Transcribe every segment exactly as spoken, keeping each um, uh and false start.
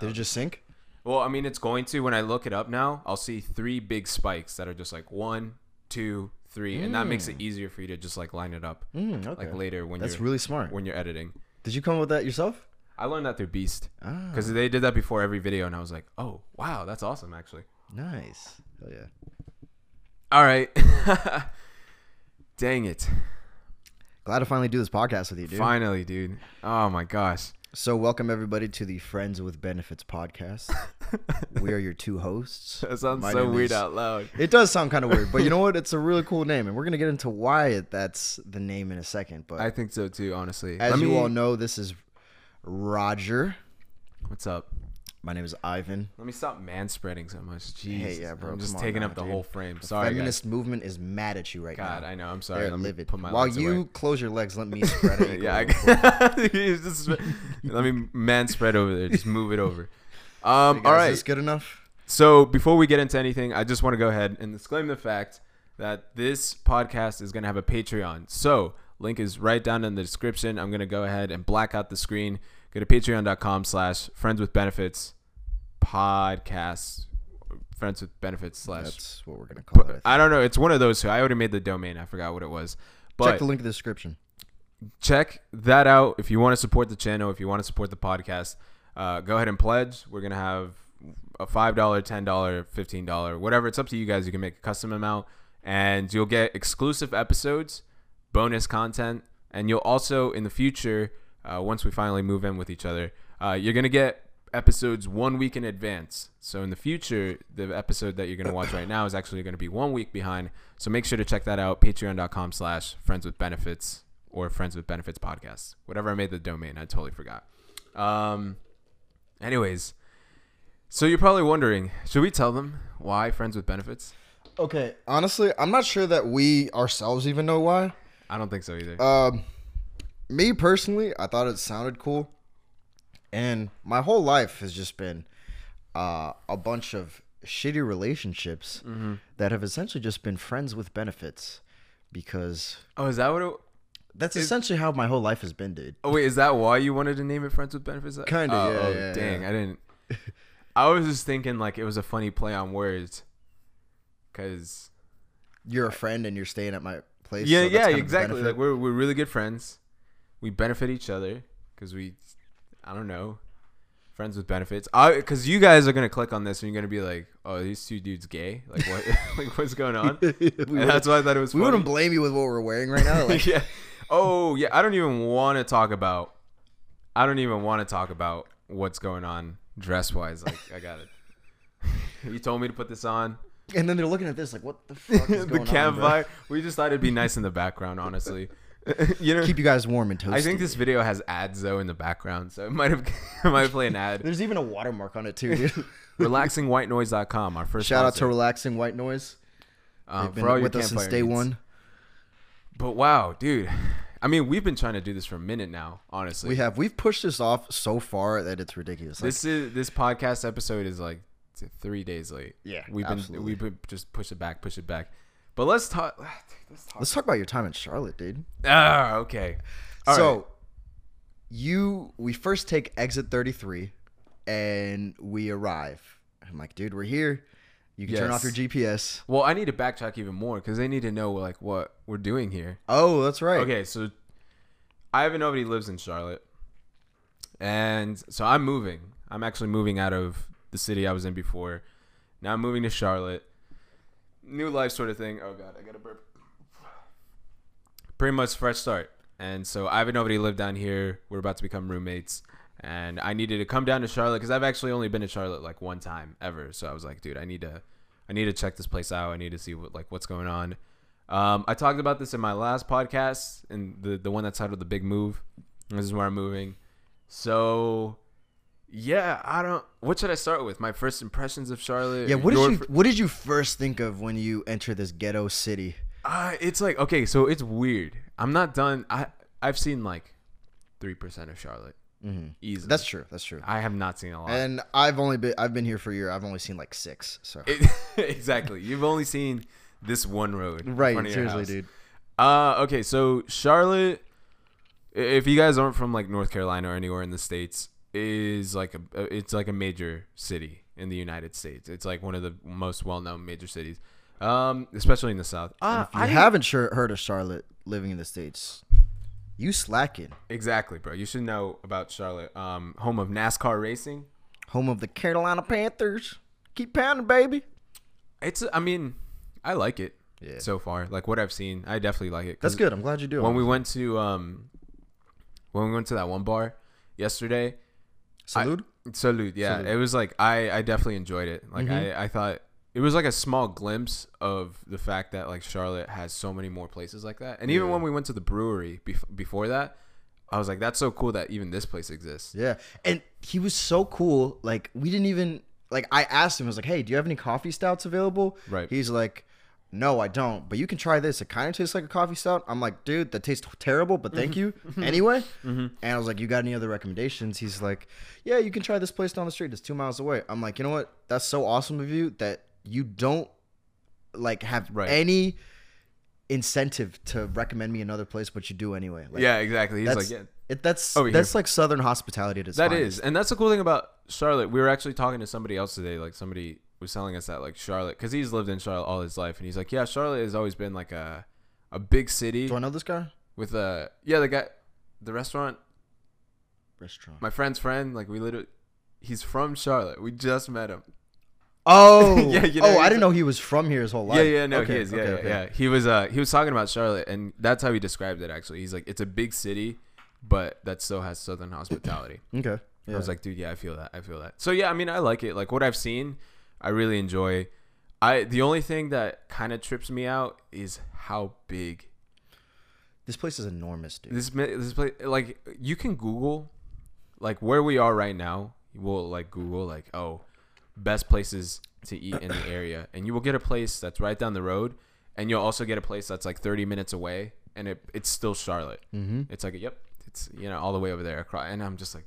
Did it just sync? Well, I mean, it's going to. When I look it up now, I'll see three big spikes that are just like one, two, three, mm. and that makes it easier for you to just like line it up. Mm, okay. Like later when That's you're really smart. when you're editing. Did you come up with that yourself? I learned that through Beast because Ah. they did that before every video, and I was like, oh wow, that's awesome actually. Nice. Oh yeah. All right. Dang it. Glad to finally do this podcast with you, dude. Finally, dude. Oh my gosh. So welcome everybody to the Friends with Benefits podcast. We are your two hosts. That sounds My so name weird is- out loud. It does sound kind of weird, but you know what? It's a really cool name, and we're gonna get into why it, that's the name in a second. But I think so too, honestly. as Let you me- all know, this is Roger. What's up? My name is Ivan. Let me stop manspreading so much. Jeez. Hey, yeah, bro, I'm just come on taking now, up the dude. whole frame. The Sorry, feminist guys. movement is mad at you right God, now. I know. I'm sorry. They're Let me livid. put my While legs you away. close your legs, let me spread it. yeah, I, He's just, let me man spread over there. Just move it over. Um, Hey guys, all right. Is this good enough? So before we get into anything, I just want to go ahead and disclaim the fact that this podcast is going to have a Patreon. So link is right down in the description. I'm going to go ahead and black out the screen. Go to patreon.com slash friends with benefits podcast. Friends with benefits slash. That's what we're gonna call it. I don't know. It's one of those two. I already made the domain. I forgot what it was. But Check the link in the description. check that out if you want to support the channel, if you want to support the podcast. Uh, go ahead and pledge. We're gonna have a five dollar, ten dollar, fifteen dollar, whatever. It's up to you guys. You can make a custom amount, and you'll get exclusive episodes, bonus content, and you'll also in the future, uh, once we finally move in with each other, uh, you're gonna get episodes one week in advance. So in the future, the episode that you're gonna watch right now is actually gonna be one week behind. So make sure to check that out. Patreon.com slash friends with benefits or friends with benefits podcast. Whatever I made the domain, I totally forgot. Um, anyways, so you're probably wondering, should we tell them why friends with benefits? Okay, honestly, I'm not sure that we ourselves even know why. I don't think so either. Um, me personally, I thought it sounded cool, and my whole life has just been uh, a bunch of shitty relationships Mm-hmm. that have essentially just been friends with benefits, because oh, is that what it... that's Is- essentially how my whole life has been, dude. Oh, wait, is that why you wanted to name it Friends with Benefits? Kinda, oh, yeah, Oh, yeah, dang, yeah. I didn't... I was just thinking like it was a funny play on words. Because... You're a friend and you're staying at my place. Yeah, so that's yeah, kind of a exactly. benefit. Like we're we're really good friends. We benefit each other because we, I don't know, friends with benefits. I because you guys are gonna click on this and you're gonna be like, oh, these two dudes gay. Like what? Like what's going on? we And that's why I thought it was. we funny. wouldn't blame you with what we're wearing right now. Like, yeah. Oh yeah. I don't even want to talk about. I don't even want to talk about what's going on dress wise. Like I got it. You told me to put this on. and then they're looking at this like, what the fuck is the going on, bro? campfire. We just thought it'd be nice in the background, honestly. You know, Keep you guys warm and toasty. I think this video has ads though in the background, so it might have it might play an ad. There's even a watermark on it too, dude. relaxing white noise dot com, our first Shout out to sponsor. Relaxing White Noise. um, They've been for all your with us since campfire day needs. one. But wow, dude. I mean, we've been trying to do this for a minute now, honestly. We have we've pushed this off so far that it's ridiculous. Like, This is this podcast episode is like t- three days late. Yeah, we've been absolutely. we've been just push it back, push it back. But let's talk. Let's talk. let's talk about your time in Charlotte, dude. Ah, okay. All so right. you we first take exit thirty-three and we arrive. I'm like, dude, we're here. You can turn off Yes. your G P S. Well, I need to backtrack even more because they need to know like what we're doing here. Oh, that's right. Okay, so I have nobody lives in Charlotte, and so I'm moving. I'm actually moving out of the city I was in before. Now I'm moving to Charlotte. New life sort of thing. Oh god, I got a burp. Pretty much fresh start. And so I have nobody live down here. We're about to become roommates, and I needed to come down to Charlotte because I've actually only been to Charlotte like one time ever. So I was like, dude, I need to, I need to check this place out. I need to see what like what's going on. Um, I talked about this in my last podcast, and the the one that's titled "The Big Move." This is where I'm moving. So, yeah, I don't. What should I start with? My first impressions of Charlotte. Yeah, what did Your you fir- what did you first think of when you entered this ghetto city? Uh, it's like okay, so it's weird. I'm not done. I I've seen like three percent of Charlotte. Mm-hmm. Easily. That's true. That's true. I have not seen a lot. And I've only been I've been here for a year. I've only seen like six. So It, exactly. You've only seen this one road. in right, front of your seriously, house. dude. Uh, okay, so Charlotte, i- if you guys aren't from like North Carolina or anywhere in the States, is like a it's like a major city in the United States. It's like one of the most well-known major cities, um, especially in the South. And Uh, if you I haven't sure, heard of Charlotte living in the States, you slacking. exactly, bro. You should know about Charlotte, um, home of NASCAR racing. Home of the Carolina Panthers. Keep pounding, baby. It's I mean, I like it Yeah. so far. Like what I've seen, I definitely like it. 'Cause That's good. I'm glad you do. When we went to um, when we went to that one bar yesterday. Salute. I, salute, yeah. Salute. It was like I, I definitely enjoyed it. Like Mhm. I, I thought it was like a small glimpse of the fact that like Charlotte has so many more places like that. And even Yeah. when we went to the brewery bef- before that, I was like, that's so cool that even this place exists. Yeah. And he was so cool. Like, we didn't even, like, I asked him, I was like, hey, do you have any coffee stouts available? Right. He's like, no, I don't. But you can try this. It kind of tastes like a coffee stout. I'm like, dude, that tastes terrible, but thank you anyway. Mm-hmm. And I was like, you got any other recommendations? He's like, yeah, you can try this place down the street. It's two miles away. I'm like, you know what? That's so awesome of you that you don't, like, have Right. any incentive to recommend me another place, but you do anyway. Like, Yeah, exactly. He's that's, like, yeah. it, that's, Over that's here. like Southern hospitality at its That finest. is, and that's the cool thing about Charlotte. We were actually talking to somebody else today. Like somebody was telling us that like Charlotte, because he's lived in Charlotte all his life, and he's like, yeah, Charlotte has always been like a a big city Do I know this guy? with a yeah the guy, the restaurant. Restaurant. My friend's friend, like we literally, he's from Charlotte. We just met him. Oh, Yeah, you know, oh! he's I didn't a- know he was from here his whole life. Yeah, yeah, no, Okay, he is. Yeah, okay, yeah, okay. yeah. He was uh he was talking about Charlotte, and that's how he described it. Actually, he's like, it's a big city, but that still has Southern hospitality. Okay. Yeah. I was like, dude, yeah, I feel that. I feel that. So yeah, I mean, I like it. Like what I've seen, I really enjoy. I the only thing that kind of trips me out is how big This place is enormous, dude. this ma- this place. Like you can Google, like where we are right now. We'll like Google like oh, best places to eat in the area, and you will get a place that's right down the road, and you'll also get a place that's like thirty minutes away, and it it's still Charlotte. Mm-hmm. It's like yep, it's you know all the way over there across, and I'm just like,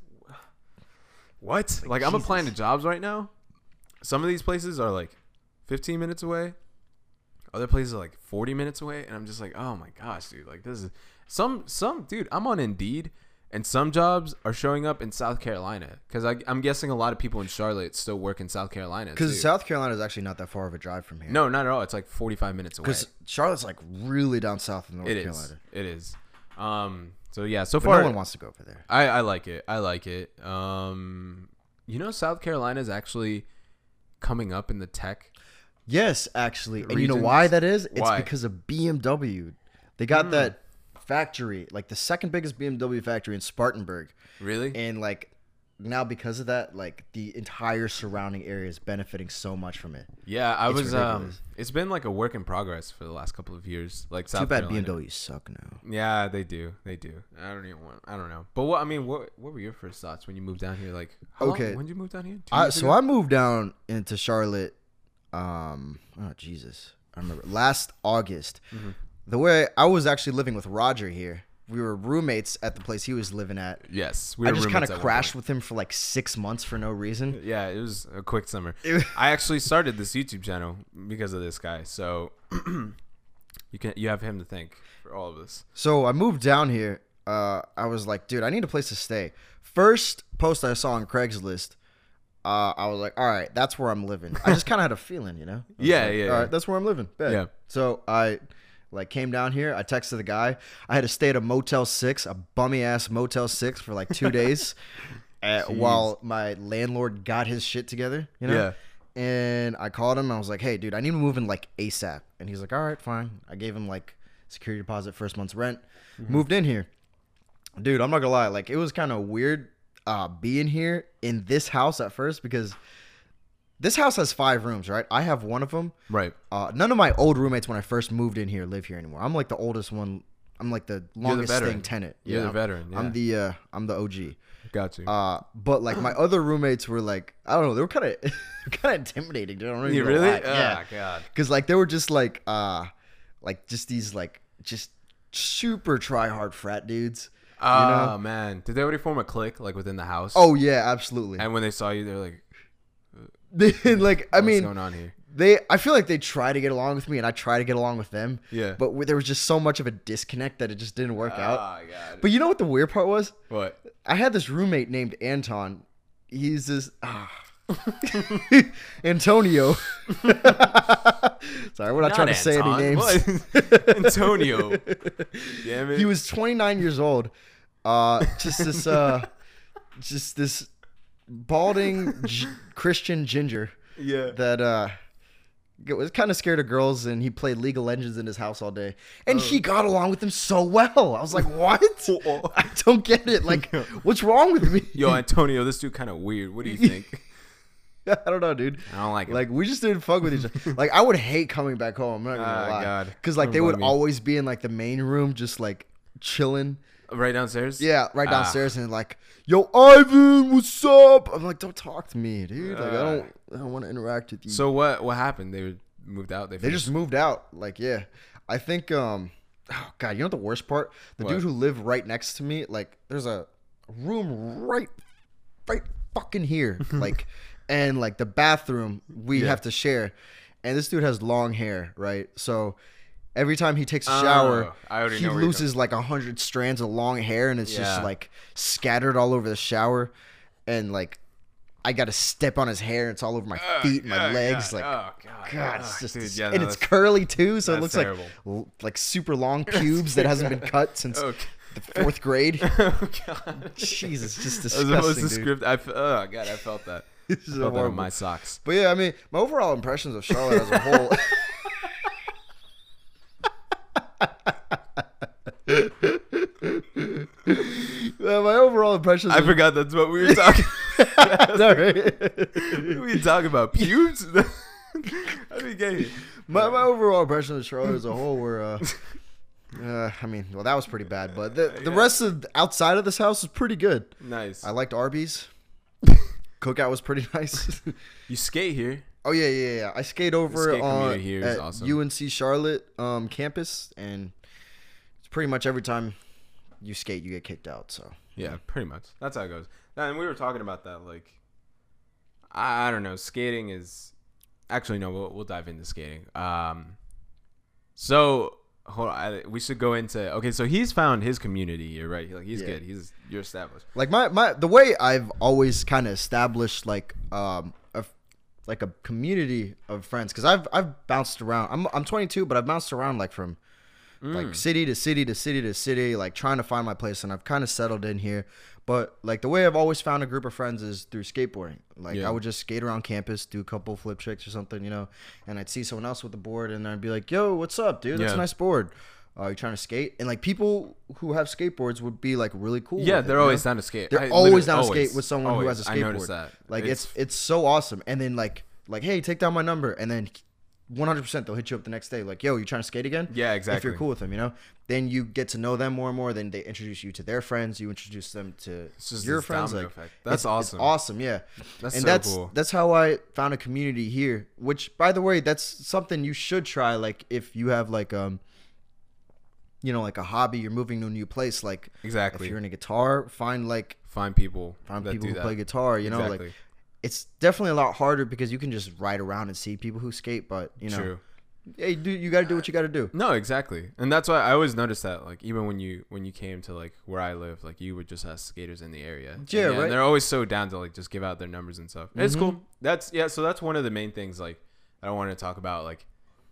what? Like, Like, I'm Jesus. applying to jobs right now. Some of these places are like fifteen minutes away. Other places are like forty minutes away, and I'm just like, oh my gosh, dude! Like this is some some dude. I'm on Indeed, and some jobs are showing up in South Carolina because I'm guessing a lot of people in Charlotte still work in South Carolina. Because too. South Carolina is actually not that far of a drive from here. no, not at all. It's like forty-five minutes away. Because Charlotte's like really down south in North It is. Carolina. It is. Um. So yeah. So But far, no one wants to go over there. I, I like it. I like it. Um, you know, South Carolina is actually coming up in the tech. Yes, actually, and you know Regions? why that is? It's Why? because of B M W. They got Hmm. that factory, like the second biggest B M W factory in Spartanburg, Really? and like now because of that, like the entire surrounding area is benefiting so much from it. Yeah, I It's was. Um, ridiculous. it's been like a work in progress for the last couple of years. Like South Too bad Carolina. B M Ws suck now. Yeah, they do. They do. I don't even want. I don't know. But what I mean, what what were your first thoughts when you moved down here? Like, how Okay. long, when did you move down here? Two I, years so ago? I moved down into Charlotte. Um, oh Jesus, I remember last August. Mm-hmm. The way I was actually living with Roger here. We were roommates at the place he was living at. Yes, we I were just kind roommates of at one crashed point. with him for like six months for no reason. Yeah, it was a quick summer. It was- I actually started this YouTube channel because of this guy. So you can you have him to thank for all of this. So I moved down here. Uh, I was like, dude, I need a place to stay. First post I saw on Craigslist, uh, I was like, all right, that's where I'm living. I just kind of had a feeling, you know? I was Yeah, like, yeah, All yeah. right, that's where I'm living. Bet. Yeah. So I like came down here. I texted the guy. I had to stay at a Motel Six, a bummy ass Motel Six for like two days, uh, Jeez. while my landlord got his shit together. You know. Yeah. And I called him. And I was like, hey, dude, I need to move in like ASAP. And he's like, all right, fine. I gave him like security deposit, first month's rent. Mm-hmm. Moved in here. Dude, I'm not gonna lie. Like, it was kind of weird uh, being here in this house at first because this house has five rooms, right? I have one of them. Right. Uh, none of my old roommates when I first moved in here live here anymore. I'm like the oldest one. I'm like the longest veteran. staying tenant. You're the I'm- veteran, yeah. I'm the uh, I'm the O G. Got you. Uh, but like my other roommates were like, I don't know, they were kind of kind of intimidating. Dude. I don't even you know really? why. Yeah. Oh, God. Because like they were just like uh like just these like just super try hard frat dudes. Oh, you know? man. Did they already form a clique, like, within the house? Oh yeah, absolutely. And when they saw you, they're like, They- like I what's mean, going on here? they I feel like they try to get along with me and I try to get along with them. Yeah. But w- there was just so much of a disconnect that it just didn't work out. Oh god. But you know what the weird part was? What? I had this roommate named Anton. He's this ah. Antonio. Sorry, we're not, Not trying to say any Anton. names. What? Antonio. Damn it. He was twenty-nine years old. Uh, just this, uh, just this balding g- Christian ginger Yeah. that uh was kind of scared of girls, and he played League of Legends in his house all day, and Oh. he got along with them so well. I was like, what? I don't get it. Like, what's wrong with me? Yo, Antonio, this dude kind of weird. What do you think? I don't know, dude. I don't like it. Like, we just didn't fuck with each other. Like, I would hate coming back home. I'm not gonna Ah, lie. God. Because, like, Don't they would blame me. always be in, like, the main room just, like, chilling. Right downstairs? Yeah, right Ah. downstairs. And, like, yo, Ivan, what's up? I'm like, don't talk to me, dude. Like, I Ah. don't I don't want to interact with you. So what what happened? They were moved out? They, they just moved out. Like, yeah. I think, um, oh, God, you know what the worst part? The What? dude who lived right next to me, like, there's a room right, right fucking here. Like, and, like, the bathroom we Yeah. have to share. And this dude has long hair, right? So every time he takes a shower, Oh, I already he know where you're loses like a hundred strands of long hair, and it's Yeah. just like scattered all over the shower. And like, I got to step on his hair. It's all over my Ugh, feet and my ugh, legs. God, Like, oh god, God, Ugh, it's just, dude, dis- yeah, and no, it's that's- curly too, so it that's looks terrible. like l- like super long pubes that hasn't been cut since Okay. the fourth grade. Oh god. Jesus, just That was the most disgusting, dude. script. I f- oh god, I felt that. This I is felt that on horrible. my socks. But yeah, I mean, my overall impressions of Charlotte as a whole. Uh, my overall impressions. I of- forgot that's what we were talking. Sorry. What are we talking about? Pubes? How do we get here? my my overall impression of Charlotte as a whole were. Uh, uh, I mean, well, that was pretty bad, but the the Yeah. rest of outside of this house was pretty good. Nice. I liked Arby's. Cookout was pretty nice. You skate here. Oh yeah, yeah, yeah. I skate over skate on community here is at awesome. U N C Charlotte um, campus, and it's pretty much every time you skate, you get kicked out. So Yeah, pretty much. That's how it goes. And we were talking about that. Like, I, I don't know. Skating is actually no. We'll we'll dive into skating. Um, so hold on. I, we should go into. Okay, so he's found his community here, right? Like he's Yeah. good. He's you're established. like my my the way I've always kind of established like um a like a community of friends, because I've I've bounced around. I'm I'm twenty-two, but I've bounced around like from Mm. like city to city to city to city, like trying to find my place, and I've kind of settled in here. But like the way I've always found a group of friends is through skateboarding. Like Yeah. I would just skate around campus, do a couple flip tricks or something, you know, and I'd see someone else with a board, and I'd be like, "Yo, what's up, dude? That's Yeah. a nice board. Uh, you trying to skate?" And like people who have skateboards would be like really cool. Yeah, with it, they're you always know? down to skate. They're I always literally- down to always, skate with someone who always. has a I noticed skateboard. that. Like it's it's so awesome. And then like like hey, take down my number, and then one hundred percent they'll hit you up the next day like, "Yo, you trying to skate again?" Yeah, If exactly. you're cool with them, you know, then you get to know them more and more. Then they introduce you to their friends. You introduce them to It's just your this friends. domino Like effect. That's it's, awesome. It's awesome, yeah. That's and so that's cool. that's how I found a community here. Which, by the way, that's something you should try. Like if you have like um, you know, like a hobby, you're moving to a new place. Like Exactly. if you're in a guitar, find like Find people. find that people do who that. play guitar. You know, Exactly. like it's definitely a lot harder because you can just ride around and see people who skate. But you know, True. hey, dude, you got to do what you got to do. No, exactly, and that's why I always noticed that. Like even when you when you came to like where I live, like you would just ask skaters in the area. And, Yeah, and right. they're always so down to like just give out their numbers and stuff. It's Mhm. cool. That's yeah. So that's one of the main things like I want to talk about. Like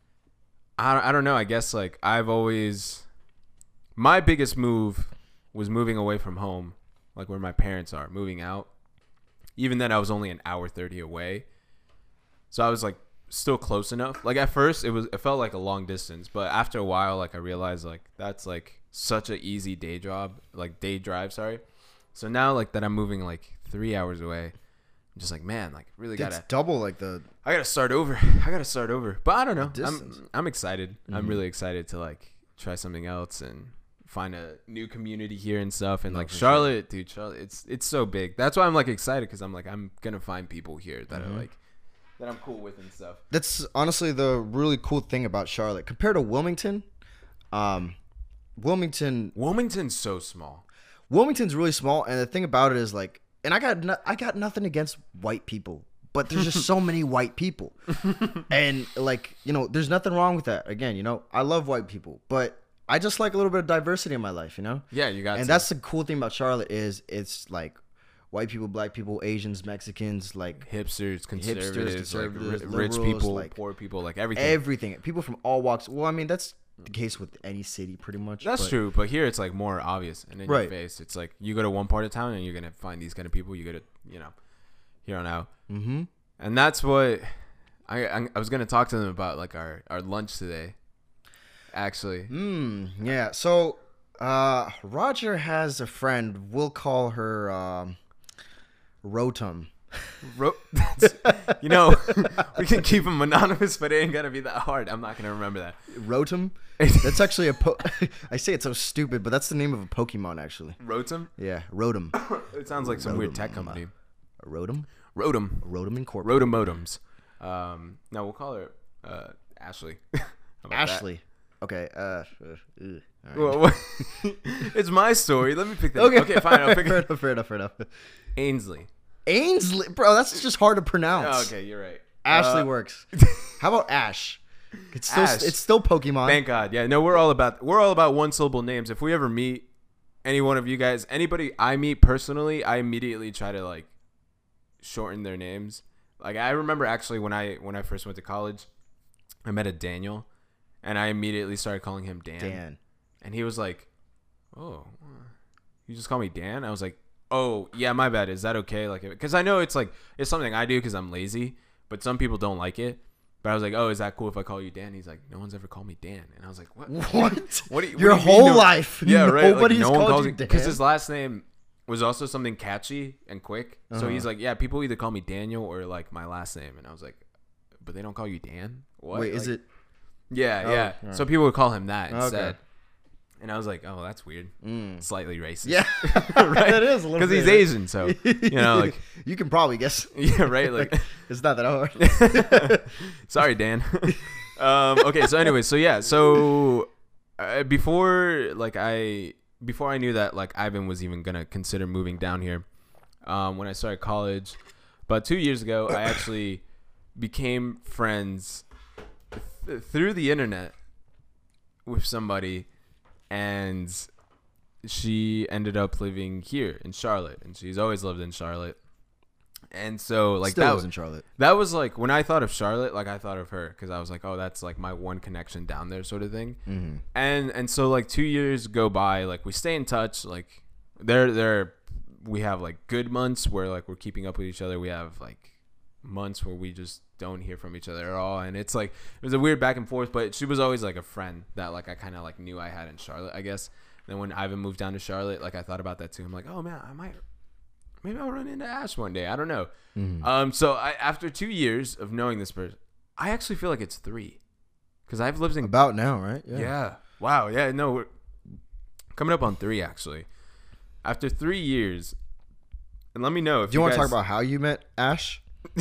I I don't know. I guess like I've always my biggest move was moving away from home, like where my parents are, moving out. Even then, I was only an hour thirty away, so I was like still close enough. Like at first, it was it felt like a long distance, but after a while, like I realized like that's like such an easy day job, like day drive. Sorry. So now, like that, I'm moving like three hours away. I'm just like, man, like really It's gotta, double like the I gotta start over. I gotta start over. But I don't know. Distance. I'm I'm excited. I'm Mhm. really excited to like try something else and find a new community here and stuff. And No, like for Charlotte, dude, Charlotte, it's it's so big. That's why I'm like excited because I'm like I'm gonna find people here that Mhm. are like that I'm cool with and stuff. That's honestly the really cool thing about Charlotte compared to Wilmington. Um, Wilmington, Wilmington's so small. Wilmington's really small, and the thing about it is like, and I got no, I got nothing against white people, but there's just so many white people. And like, you know, there's nothing wrong with that. Again, you know, I love white people, but I just like a little bit of diversity in my life, you know? Yeah, you got And to. that's the cool thing about Charlotte is it's like white people, black people, Asians, Mexicans, like hipsters, conservatives, conservatives, like, ri- rich liberals, people, like, poor people, like everything. everything. People from all walks. Well, I mean, that's the case with any city pretty much. That's but, true, but here it's like more obvious and in Right. your face. It's like you go to one part of town and you're gonna find these kind of people. You go to, you know, here on out, Mm-hmm. and that's what I I, I was gonna talk to them about, like our our lunch today. Actually, Mm, yeah. So, uh, Roger has a friend. We'll call her um, Rotum. Ro- that's, you know, we can keep them anonymous, but it ain't gonna be that hard. I'm not gonna remember that. Rotom. That's actually a. Po- I say it's so stupid, but that's the name of a Pokemon, actually. Rotom? Yeah, Rotom. It sounds like some weird Rotom. tech company. A Rotom. Rotom. Rotom Incorporated. Rotomodems. Um, no, we'll call her uh, Ashley. How about that? Ashley. Okay. Uh. uh, ugh. All right. Well, what- it's my story. Let me pick that. Okay. Okay, fine. I'll pick fair it. enough. Fair enough. Fair enough. Ainsley. Ainsley, bro. That's just hard to pronounce. Oh, okay, you're right. Ashley Uh, works. How about Ash? It's still. Ash. It's still Pokemon. Thank God. Yeah, no, we're all about we're all about one syllable names. If we ever meet any one of you guys, anybody I meet personally, I immediately try to like shorten their names. Like I remember actually when I when I first went to college, I met a Daniel, and I immediately started calling him Dan. Dan. And he was like, "Oh, you just call me Dan?" I was like, "Oh, yeah, my bad. Is that okay?" Like, because I know it's like it's something I do because I'm lazy, but some people don't like it. But I was like, "Oh, is that cool if I call you Dan?" He's like, "No one's ever called me Dan," and I was like, "What? What? What? Do you, what Your do you mean whole no- life. Yeah, right. Nobody's like, no one called calls you me Dan. because his last name was also something catchy and quick. So Uh-huh. he's like, "Yeah, people either call me Daniel or like my last name," and I was like, "But they don't call you Dan? What? Wait, is Like, it? Yeah, Oh, yeah. alright. So people would call him that Okay. instead." And I was like, "Oh, that's weird. Mm. Slightly racist." Yeah, right. that is a little Because he's bit. Asian, so you know, like, you can probably guess. yeah, right. Like, It's not that hard. sorry, Dan. um, okay, so anyway, so yeah, so uh, before like I before I knew that like Ivan was even gonna consider moving down here, um, when I started college, about two years ago, I actually became friends th- through the internet with somebody, and she ended up living here in Charlotte, and she's always lived in Charlotte. And so like Still that was in Charlotte. that was like when I thought of Charlotte, like I thought of her because I was like, oh, that's like my one connection down there, sort of thing. Mm-hmm. And and so like two years go by, like we stay in touch. Like there there we have like good months where like we're keeping up with each other. We have like months where we just don't hear from each other at all, and it's like it was a weird back and forth. But she was always like a friend that like I kind of like knew I had in Charlotte, I guess. And then when Ivan moved down to Charlotte, like I thought about that too. I'm like, oh man, I might. Maybe I'll run into Ash one day. I don't know. Mm-hmm. Um, so I, after two years of knowing this person, I actually feel like it's three, because I've lived in About now, right? yeah. Wow. Yeah. No, we're coming up on three actually. After three years, and let me know if Do you, want to guys... talk about how you met Ash?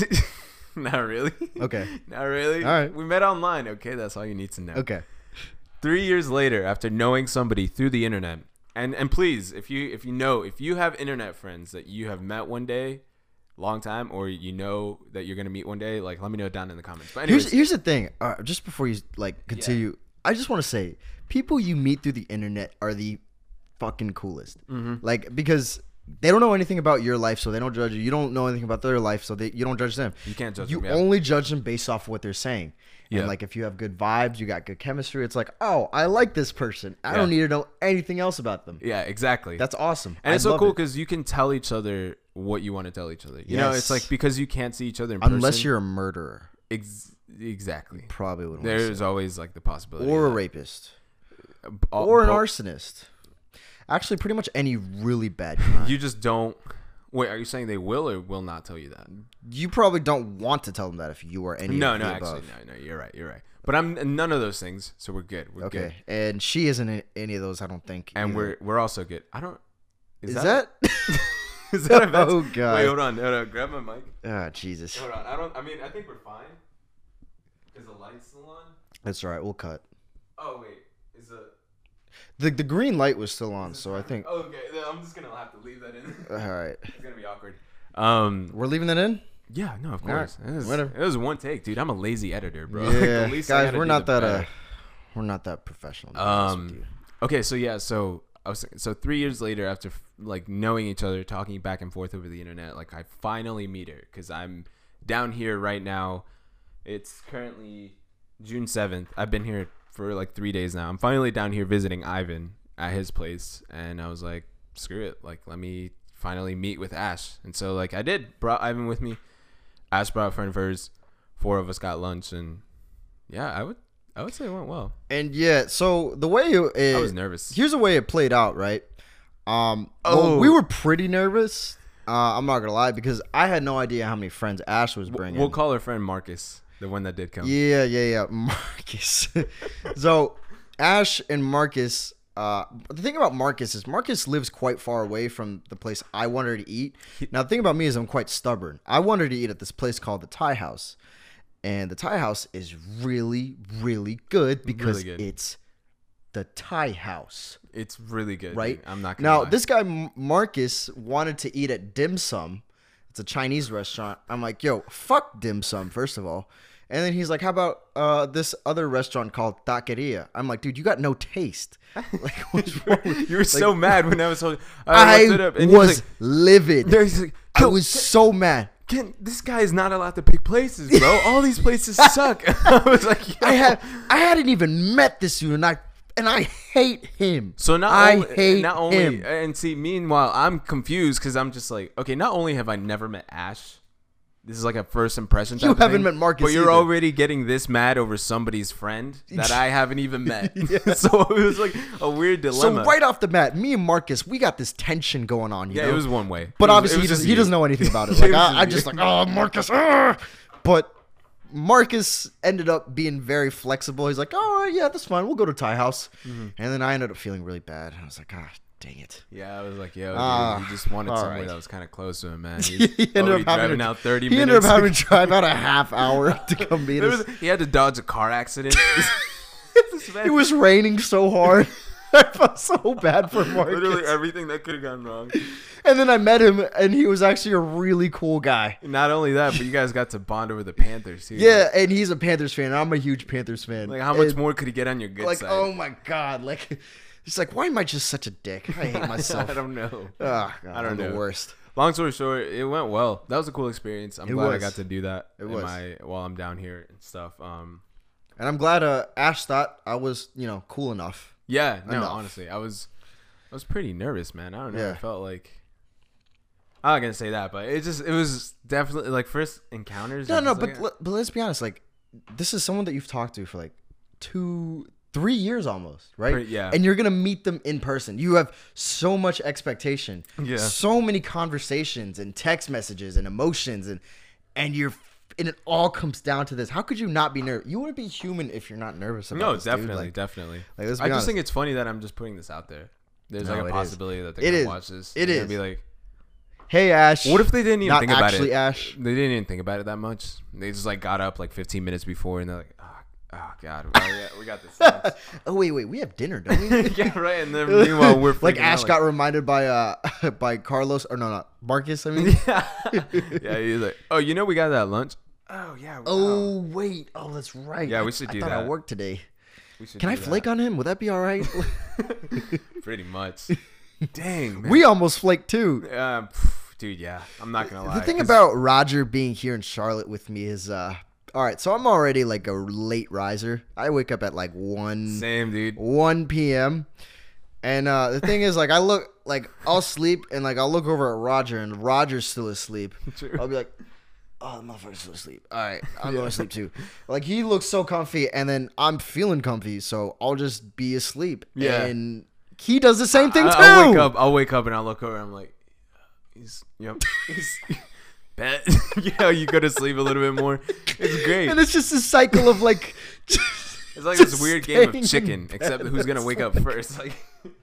Not really. Okay. Not really. All right. We met online. Okay, that's all you need to know. Okay. Three years later, after knowing somebody through the internet, and and please, if you if you know if you have internet friends that you have met one day, long time, or you know that you're gonna meet one day, like let me know down in the comments. But anyways, Here's here's the thing. Uh, just before you like continue, I just want to say, people you meet through the internet are the fucking coolest. Mm-hmm. Like, because they don't know anything about your life, so they don't judge you. You don't know anything about their life, so they you don't judge them. you can't judge You them. Yeah. only judge them based off what they're saying. Yeah. And like, if you have good vibes, you got good chemistry, it's like, oh, I like this person. I Yeah. don't need to know anything else about them. yeah, exactly. That's awesome. And I it's so love cool it. because you can tell each other what you want to tell each other. You know, it's Yes. like because you can't see each other in Unless person. you're a murderer, Ex- exactly. probably wouldn't. want to There's say. always like the possibility. Or a of that. rapist, All- or an bo- arsonist. Actually, pretty much any really bad crime. You just don't. Wait, are you saying they will or will not tell you that? You probably don't want to tell them that if you are any No, of no, the actually, above. no, no. You're right. You're right. But I'm none of those things, so we're good. We're Okay, good, and she isn't in any of those, I don't think. and either. we're we're also good. I don't. Is, that? is that a bet? Oh, God. Wait, hold on. No, no, grab my mic. Ah, Jesus. Hold on. I don't. I mean, I think we're fine. Is the light still on? That's all right. We'll cut. Oh wait, is the The the green light was still on, so I think. Okay, then I'm just gonna have to leave that in. All right, It's gonna be awkward. Um, we're leaving that in. Yeah, no, of All right, course. It was, whatever. it was one take, dude. I'm a lazy editor, bro. Like, Yeah, the least I guys, gotta we're do, not the that uh, better. we're not that professional. to be honest with Um, you. okay, so yeah, so I was so three years later, after like knowing each other, talking back and forth over the internet, like I finally meet her because I'm down here right now. It's currently June seventh. I've been here for like three days now. I'm finally down here visiting Ivan at his place, and I was like, screw it, like let me finally meet with Ash. And so like I did, brought Ivan with me. Ash brought a friend of hers. Four of us got lunch, and yeah, I would I would say it went well. And yeah, so the way it, it I was nervous. Here's the way it played out, right? Um, Oh. well, we were pretty nervous. Uh, I'm not gonna lie because I had no idea how many friends Ash was bringing. We'll call her friend Marcus, the one that did come. Yeah, yeah, yeah. Marcus. So Ash and Marcus. Uh, the thing about Marcus is Marcus lives quite far away from the place I wanted to eat. Now the thing about me is I'm quite stubborn. I wanted to eat at this place called the Thai House, and the Thai House is really, really good because Really good. it's the Thai House. It's really good, Right? dude. I'm not gonna Now, lie. this guy M- Marcus wanted to eat at Dim Sum. It's a Chinese restaurant. I'm like, yo, fuck Dim Sum, first of all. And then he's like, how about uh, this other restaurant called Taqueria? I'm like, dude, you got no taste. Like, what's wrong with you were so mad when I was holding. I looked it up, and he was like, livid. There's like, I "Yo, was so mad. Ken, this guy is not allowed to pick places, bro. All these places suck. I was like, Yo. I had I hadn't even met this dude, and I and I hate him. So not I only, hate not only, him. and see, meanwhile, I'm confused because I'm just like, okay, not only have I never met Ash, this is like a first impression. Type You of haven't thing, met Marcus but you're either. already getting this mad over somebody's friend that I haven't even met. So it was like a weird dilemma. So right off the bat, me and Marcus, we got this tension going on. You yeah, know? it was one way, But It was- obviously, it he was doesn't, just he you. doesn't know anything about it. It Like was I, just I you. just like, oh, Marcus. ah." But Marcus ended up being very flexible. He's like, oh yeah, that's fine. We'll go to Thai House. Mm-hmm. And then I ended up feeling really bad. I was like, ah, dang it. Yeah, I was like, yo, Ah, dude, he just wanted all somewhere right. that was kind of close to him, man. he He's ended already up having driving to, out thirty he minutes. ended up having to drive about a half hour to come meet There us. was- he had to dodge a car accident. This man- It was raining so hard. I felt so bad for Marcus. literally everything that could have gone wrong. And then I met him, and he was actually a really cool guy. Not only that, but you guys got to bond over the Panthers too. Yeah, and he's a Panthers fan. And I'm a huge Panthers fan. Like, how much And, more could he get on your good Like, side? oh my god! Like, it's like, why am I just such a dick? I hate myself. I don't know. Ah, God, I don't I'm know. the worst. Long story short, it went well. That was a cool experience. I'm It glad I was. got to do that It in was. my while I'm down here and stuff. Um, And I'm glad uh, Ash thought I was, you know, cool enough. yeah, no, Enough. honestly, I was, I was pretty nervous, man. I don't know. Yeah. I felt like. I'm not gonna say that, but it just it was definitely like first encounters. No, I'm no, just but like, le- but let's be honest. Like, this is someone that you've talked to for like two, three years almost, right? Pretty- yeah. And you're gonna meet them in person. You have so much expectation. Yeah. So many conversations and text messages and emotions and and you're and it all comes down to this. How could you not be nervous? You wouldn't be human if you're not nervous about no, this, dude. definitely, Like, definitely. like, let's be I just honest. think it's funny that I'm just putting this out there. There's No, like it a is. possibility that they're It gonna is. watch this. It They're gonna is. be like, hey Ash. what if they didn't even not think about actually it? Ash? They didn't even think about it that much. They just like got up like fifteen minutes before, and they're like, oh, oh god, oh, yeah, we got this. Oh wait, wait, we have dinner, don't we? Yeah, right. And then meanwhile, we're like freaking Ash out, got reminded by uh by Carlos or no, no Marcus. I mean, yeah, yeah. He's like, oh, you know, we got that lunch. Oh yeah. Wow. oh wait, oh that's right. Yeah, we I- should I do thought I that. worked today. We should Can I do flake that. on him? Would that be all right? Pretty much. Dang, man. We almost flaked too. Um, pff, dude, yeah. I'm not gonna lie. The thing 'cause- about Roger being here in Charlotte with me is, uh, all right. So I'm already like a late riser. I wake up at like one same, dude. one p.m. And uh, the thing is, like, I look like I'll sleep and like I'll look over at Roger and Roger's still asleep. True. I'll be like, oh, the motherfucker's still asleep. All right, I'm going to sleep too. Like he looks so comfy, and then I'm feeling comfy, so I'll just be asleep. Yeah. and he does the same thing I, too. I'll wake up. I'll wake up and I'll look over. I'm like, he's yep. He's, bet. You know, you go to sleep a little bit more. It's great. And it's just a cycle of like. It's like just this weird game staying of chicken, in except bed. who's gonna That's wake so up first. Like,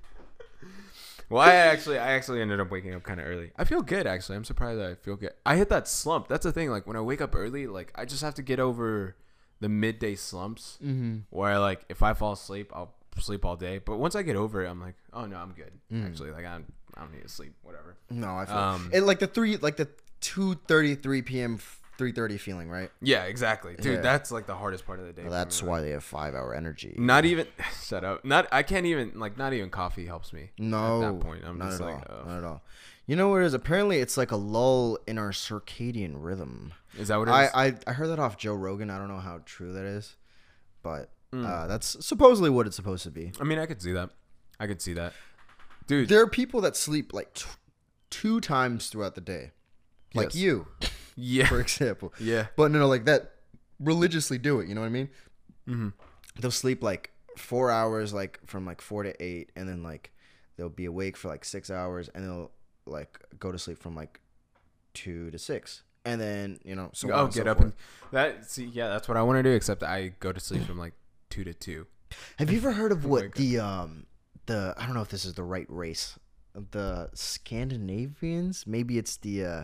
well, I actually, I actually ended up waking up kind of early. I feel good actually. I'm surprised that I feel good. I hit that slump. That's the thing. Like when I wake up early, like I just have to get over the midday slumps, Mm-hmm. where like if I fall asleep, I'll sleep all day. But once I get over it, I'm like, oh no, I'm good. Mm. Actually, like I don't, I don't need to sleep. Whatever. No, I feel Um, and like the three like the two thirty-three p.m. three thirty feeling, right? Yeah, exactly, dude. Yeah. That's like the hardest part of the day. Well, for that's me, why like, they have five hour energy. not even shut up. Not I can't even like not even coffee helps me. No, at that point I'm not just at like, all. oh. Not at all. You know what it is? Apparently, it's like a lull in our circadian rhythm. Is that what it is? I, I I heard that off Joe Rogan. I don't know how true that is, but Mm. uh, that's supposedly what it's supposed to be. I mean, I could see that. I could see that, dude. There are people that sleep like t- two times throughout the day, like Yes. you, Yeah, for example. yeah. But no, no, like that religiously do it. You know what I mean? Mm-hmm. They'll sleep like four hours, like from like four to eight, and then like they'll be awake for like six hours, and they'll like go to sleep from like two to six, and then you know so on Oh, and get so up forth. and that. See, yeah, that's what I want to do. Except I go to sleep from like two to two. Have you ever heard of Oh my what God. the um the I don't know if this is the right race, the Scandinavians? Maybe it's the uh,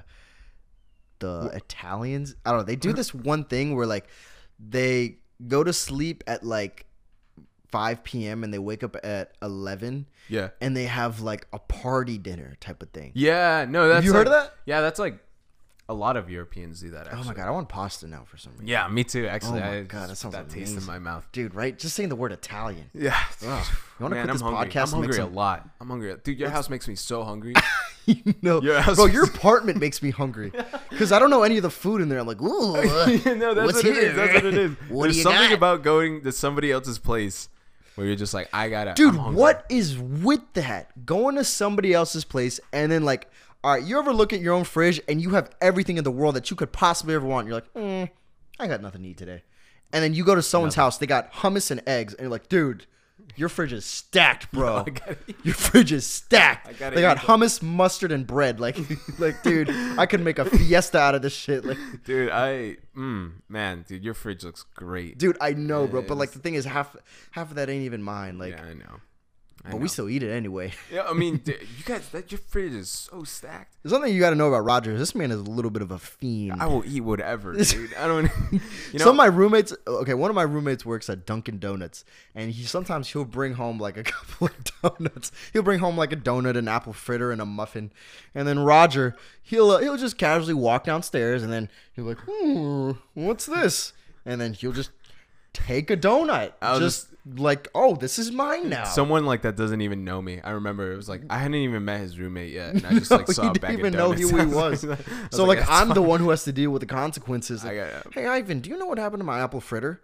the Italians. I don't know. They do this one thing where like they go to sleep at like five p.m. and they wake up at eleven, Yeah, and they have like a party dinner type of thing. yeah. No, that's Have you heard like- of that? Yeah, that's like a lot of Europeans do that. Actually. Oh my god, I want pasta now for some reason. Yeah, me too. Actually, Oh my I God, that just- sounds that taste in amazing. my mouth. Dude, right? Just saying the word Italian. Yeah. Ugh. You want to Man, put this I'm hungry. podcast I'm and make hungry a some lot. I'm hungry. Dude, your house makes me so hungry. you know, Your house bro, is- your apartment makes me hungry because I don't know any of the food in there. I'm like, ooh, no, that's what's what it here? is. That's what it is. What There's do you something got? about going to somebody else's place where you're just like, I gotta. Dude, I'm hungry. what is with that? Going to somebody else's place and then like, all right, you ever look at your own fridge and you have everything in the world that you could possibly ever want? You're like, mm, I got nothing to eat today. And then you go to someone's house, they got hummus and eggs, and you're like, dude, your fridge is stacked, bro. I gotta eat. Your fridge is stacked. I gotta They got eat that. hummus, mustard, and bread. Like, like, dude, I could make a fiesta out of this shit. Like, Dude, I. Mm, man, dude, your fridge looks great. dude, I know, bro. Yeah, But like, it's- the thing is, half half of that ain't even mine. Like, yeah, I know. I but know. we still eat it anyway. Yeah, I mean, dude, you guys, that your fridge is so stacked. There's something you got to know about Roger. This man is a little bit of a fiend. I will eat whatever, dude. I don't. You know, Some of my roommates, okay, one of my roommates works at Dunkin' Donuts, and he sometimes he'll bring home like a couple of donuts. He'll bring home like a donut, an apple fritter, and a muffin. And then Roger, he'll uh, he'll just casually walk downstairs, and then he'll be like, hmm, what's this? And then he'll just take a donut, I'll just, like, oh, this is mine now. someone like that doesn't even know me. I remember it was like I hadn't even met his roommate yet, and I just No, like saw he a didn't bag even of know donuts. who he I was. I So like, "That's I'm the fine." one who has to deal with the consequences. Like, I got- hey Ivan, do you know what happened to my apple fritter?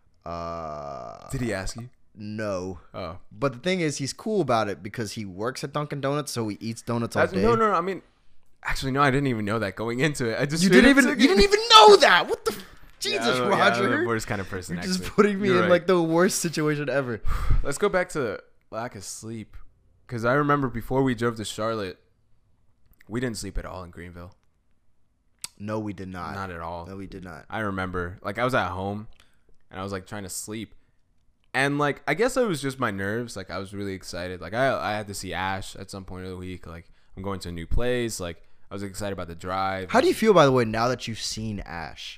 Uh, Did he ask you? no. Oh, But the thing is, he's cool about it because he works at Dunkin' Donuts, so he eats donuts all That's, day. no, no, no. I mean, actually, no. I didn't even know that going into it. I just You straight didn't up even took you it. didn't even know that. What the f- Yeah, Jesus, I don't- yeah, I'm Roger? the worst kind of person. You're just actually. putting me You're in right. like the worst situation ever. Let's go back to lack of sleep, because I remember before we drove to Charlotte, we didn't sleep at all in Greenville. No, we did not. Not at all. No, we did not. I remember, like, I was at home, and I was like trying to sleep, and like I guess it was just my nerves. Like I was really excited. Like I I had to see Ash at some point of the week. Like I'm going to a new place. Like I was excited about the drive. How do you feel, by the way, now that you've seen Ash?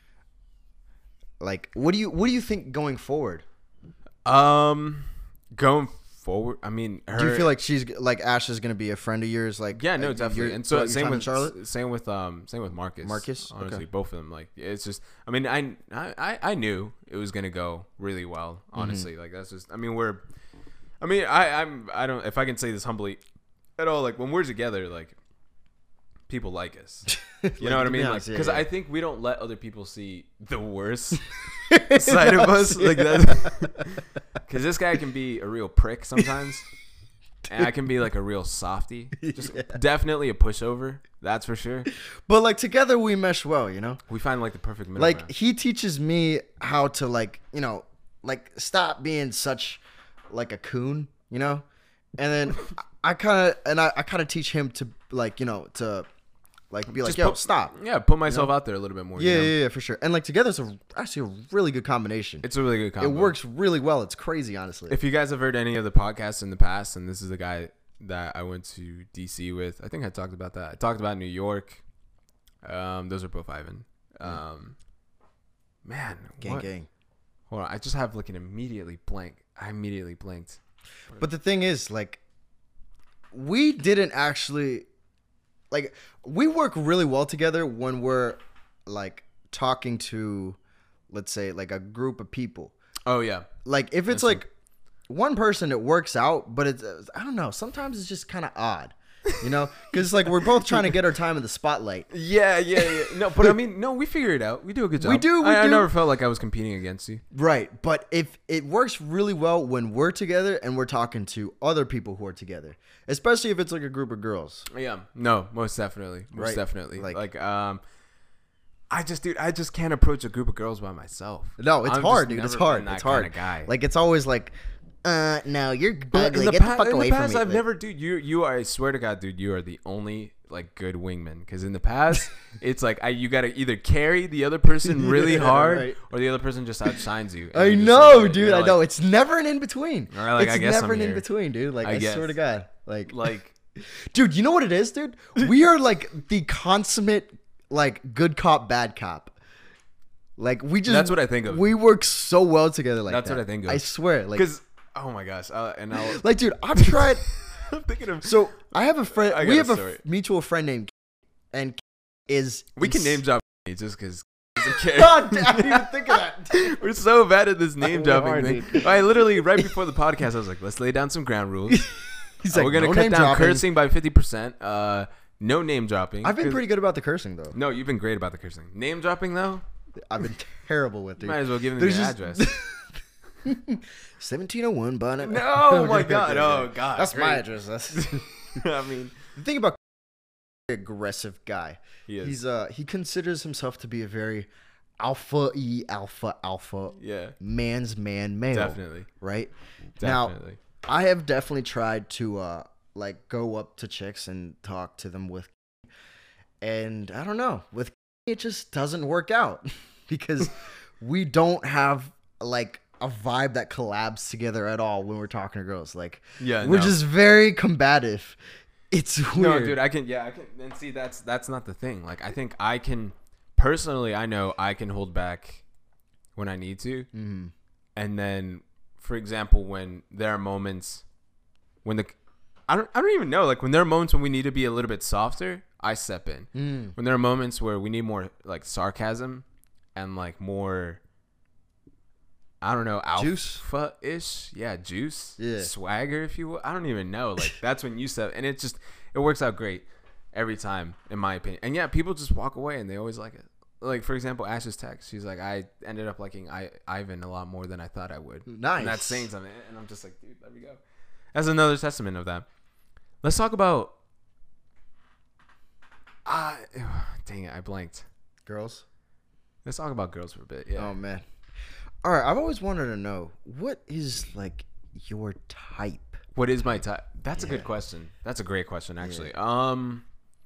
Like, what do you what do you think going forward? Um, going forward, I mean, her, Do you feel like she's like Ash is gonna be a friend of yours? Like, yeah, no, like, definitely. you're- And so throughout your same time in with Charlotte. same with um same with Marcus. Marcus? honestly, Okay. both of them. Like it's just, I mean, I I I knew it was gonna go really well. Honestly, Mm-hmm. like that's just, I mean, we're, I mean, I I'm I don't if I can say this humbly at all. Like when we're together, like people like us. You know what I to be mean? Like honest, yeah, because yeah. I think we don't let other people see the worst side of us. Like that. Because this guy can be a real prick sometimes. And I can be like a real softy. Just Yeah. definitely a pushover. That's for sure. But like together we mesh well, you know. We find like the perfect middle Like ground. he teaches me how to like you know like stop being such like a coon, you know. And then I kind of and I, I kind of teach him to like you know to like be like Just yo put- stop. Yeah, put myself out there a little bit more. you Yeah, know? yeah, yeah, for sure. And like together it's a, actually a really good combination. It's a really good It combo. works really well. It's crazy, honestly. If you guys have heard any of the podcasts in the past, and this is the guy that I went to D C with, I think I talked about that. I talked about New York. Um, those are both Ivan. Um, man, gang, what? gang. Hold on, I just have like an immediately blank. I immediately blinked. But the thing is, like, we didn't actually, like we work really well together when we're like talking to, let's say, like a group of people. Oh yeah. Like if it's That's like one person, it works out, but it's I don't know. Sometimes it's just kind of odd, you know, because like we're both trying to get our time in the spotlight. Yeah, yeah, yeah. No, but I mean, no, we figure it out. We do a good job. We do, we I, I do. never felt like I was competing against you. Right, but if it works really well when we're together and we're talking to other people who are together, especially if it's like a group of girls. Yeah. No, most definitely. Most Right. definitely. Like- Like, um, I just, dude, I just can't approach a group of girls by myself. No, it's I'm hard, just dude. It's never hard. been that It's hard. kinda guy. Like it's always like, uh, no, you're But ugly. in the, Get pa- the fuck in away the past, from me. I've Like, never, dude. You, you are. I swear to God, dude, you are the only like good wingman. Because in the past, it's like I, you gotta either carry the other person really Yeah, hard, right. or the other person just outshines you. and I you're just know, like, dude. you're I like- know. It's never an in between. All right, like, it's I guess never I'm an in here. between, dude. Like I I, guess. swear to God. Like, Like, dude, you know what it is, dude? We are like the consummate like good cop, bad cop. Like we just That's what I think of. We work so well together. Like That's that. what I think of. I swear. Like, because oh my gosh, uh, and I'll like, dude, I've tried. I'm thinking of. So I have a friend. I We got have a a story. mutual friend named, and is We can ins- name drop just because. God, damn, I didn't even think of that. We're so bad at this name We dropping are, thing. dude. I literally right before the podcast, I was like, let's lay down some ground rules. He's Uh, like, we're gonna no cut name down dropping. cursing by fifty percent. Uh, no name dropping. I've been 'Cause- pretty good about the cursing though. No, you've been great about the cursing. Name dropping though, I've been terrible with it. might as well give them There's your just- address. seventeen oh one Bonnet. No, oh my Okay, God, okay, oh okay. God, That's my great. address. That's I mean, the thing about aggressive guy. he is. He's uh he considers himself to be a very alpha e alpha alpha yeah, man's man male. definitely, Right? Now definitely. I have definitely tried to uh like go up to chicks and talk to them with, and I don't know, with it just doesn't work out because we don't have like a vibe that collabs together at all when we're talking to girls. Like Yeah, we're no. just very combative. It's weird. No, dude, I can. Yeah, I can. And see, that's that's not the thing. Like, I think I can personally. I know I can hold back when I need to, Mhm. and then, for example, when there are moments when the I don't I don't even know. Like when there are moments when we need to be a little bit softer, I step in. Mm. When there are moments where we need more like sarcasm and like more. I don't know, Juice? alpha-ish, yeah, juice, Yeah. swagger, if you will. I don't even know. Like that's when you step, and it just it works out great every time, in my opinion. And yeah, people just walk away, and they always like it. Like for example, Ash's text, she's like, I ended up liking I, Ivan a lot more than I thought I would. Nice. And that's saying something, and I'm just like, dude, there we go. That's another testament of that. Let's talk about. Ah, dang it, I blanked. Girls. Let's talk about girls for a bit. Yeah. Oh man. All right, I've always wanted to know what is like your type. What is my type? That's a Yeah. good question. That's a great question, actually. Um,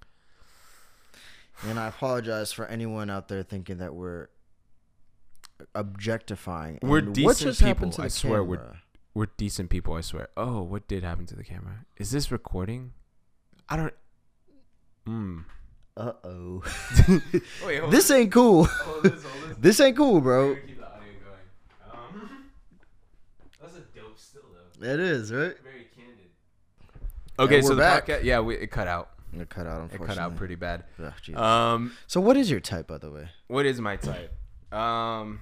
And I apologize for anyone out there thinking that we're objectifying. We're And what decent just people. happened to I the swear we're- camera? we're decent people, I swear. Oh, what did happen to the camera? Is this recording? I don't. Hmm. Uh oh. Wait, hold This ain't cool. Hold this, hold this. This ain't cool, bro. Keep the audio going. Um, that's a dope still though. It is, right? Very candid. Okay, we're so the back. podcast, yeah, we, it cut out. It cut out, It unfortunately. cut out pretty bad. Ugh, Jesus. Um, So what is your type, by the way? what is my type? Um,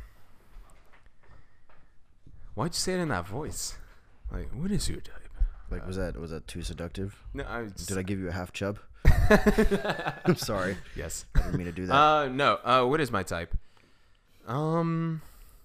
why'd you say it in that voice? Like, what is your type? Like, was that was that too seductive? No, I was just. Did I give you a half chub? I'm sorry. Yes. I didn't mean to do that. Uh, no. Uh, what is my type? Um,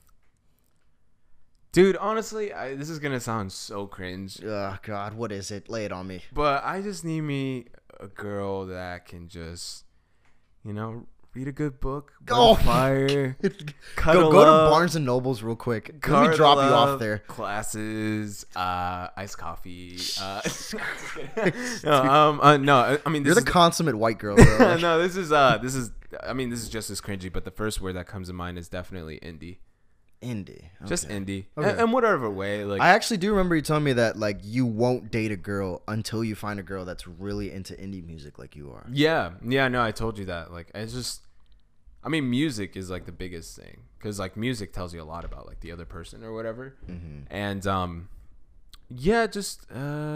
dude, honestly, I, this is gonna sound so cringe, Oh God, what is it? Lay it on me. but I just need me a girl that can just, you know, read a good book, burn Oh. fire, Go, cuddle go to up, Barnes and Nobles real quick. Let me cuddle drop you off up, there. Classes, uh, iced coffee. Uh, no, um, uh, no, I mean, this You're the is consummate white girl, bro. Like, no, this is uh, this is. I mean, this is just as cringy, but the first word that comes to mind is definitely indie. indie. Just Okay. indie, Okay. and, and whatever way. Like, I actually do remember you telling me that like you won't date a girl until you find a girl that's really into indie music like you are. yeah, yeah, no, I told you that. Like, it's just, I mean, music is like the biggest thing because like music tells you a lot about like the other person or whatever, Mm-hmm. and um, yeah, just uh,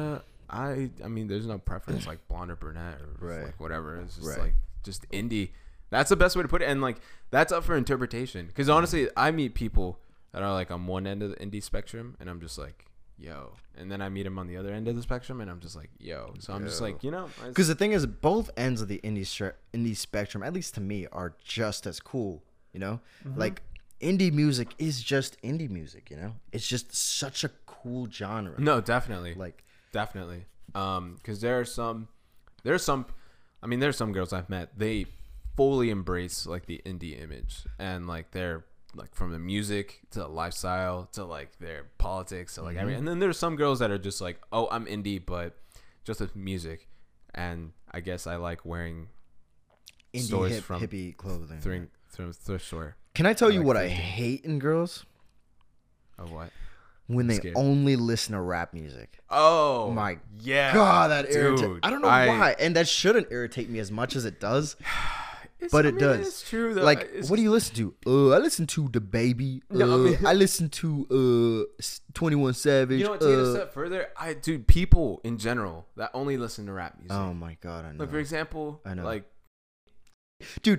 I I mean, there's no preference like blonde or brunette or Right. like whatever. It's just Right. like just indie. That's the best way to put it, and like that's up for interpretation. Because honestly, I meet people that are like on one end of the indie spectrum, and I'm just like, yo, and then I meet them on the other end of the spectrum, and I'm just like, yo. So I'm just Yo. like, you know, I- Because the thing is, both ends of the indie stre- indie spectrum, at least to me, are just as cool. You know, Mm-hmm. like indie music is just indie music. You know, it's just such a cool genre. no, definitely, Like, definitely. Um, because there are some, there are some, I mean, there are some girls I've met. They fully embrace like the indie image, and like they're like from the music to the lifestyle to like their politics to like Mm-hmm. every. And then there's some girls that are just like, oh, I'm indie, but just with music. And I guess I like wearing indie stores hip, from hippie clothing. thrift thrift thrift store. Can I tell I you like what I thrifting. hate in girls? Of what? When they Scared. only listen to rap music. Oh My yeah, God, that irritates. dude, I don't know I- why, and that shouldn't irritate me as much as it does. It's- But I it mean, does. It's true though. Like, It's what do just- you listen to? Uh, I listen to the baby. Uh, No, I mean- I listen to uh, Twenty One Savage. You know what? To get a uh, step further, I dude, people in general that only listen to rap music. oh my God, I know. Like for example, I know. like Dude,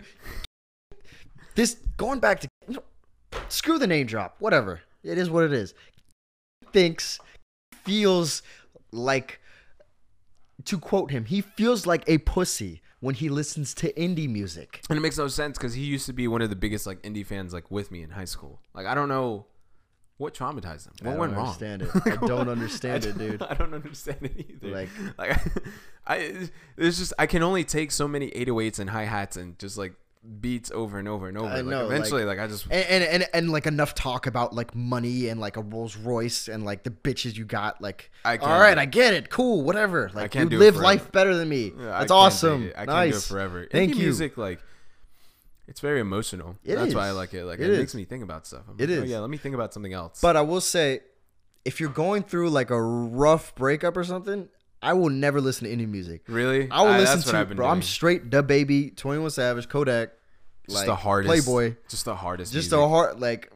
this going back to you know, screw the name drop. Whatever, it is what it is. Thinks, feels like, to quote him, he feels like a pussy when he listens to indie music. and it makes no sense because he used to be one of the biggest like indie fans like with me in high school. Like I don't know what traumatized him. What I don't went wrong? understand it. I don't understand I it, dude. I don't understand it either. Like- like, I, it's just I can only take so many eight oh eights and hi hats and just like beats over and over and over. I like know, eventually, like, I just And, and and and like enough talk about like money and like a Rolls Royce and like the bitches you got. Like, I can't all right, do it. I get it, cool, whatever. Like, can't you do it live forever. life better than me. Yeah, I That's can't awesome. take it. I nice. can't do it forever. Thank Indie you. music, like, it's very emotional. It That's is. why I like it. Like, It it, is. makes me think about stuff. I'm It like, oh is. yeah, let me think about something else. But I will say, if you're going through like a rough breakup or something, I will never listen to indie music. really, I will I- listen that's what to, I've been bro. I'm doing. straight Da Baby, Twenty One Savage, Kodak, just like the hardest Playboy, just the hardest. just music. a hard like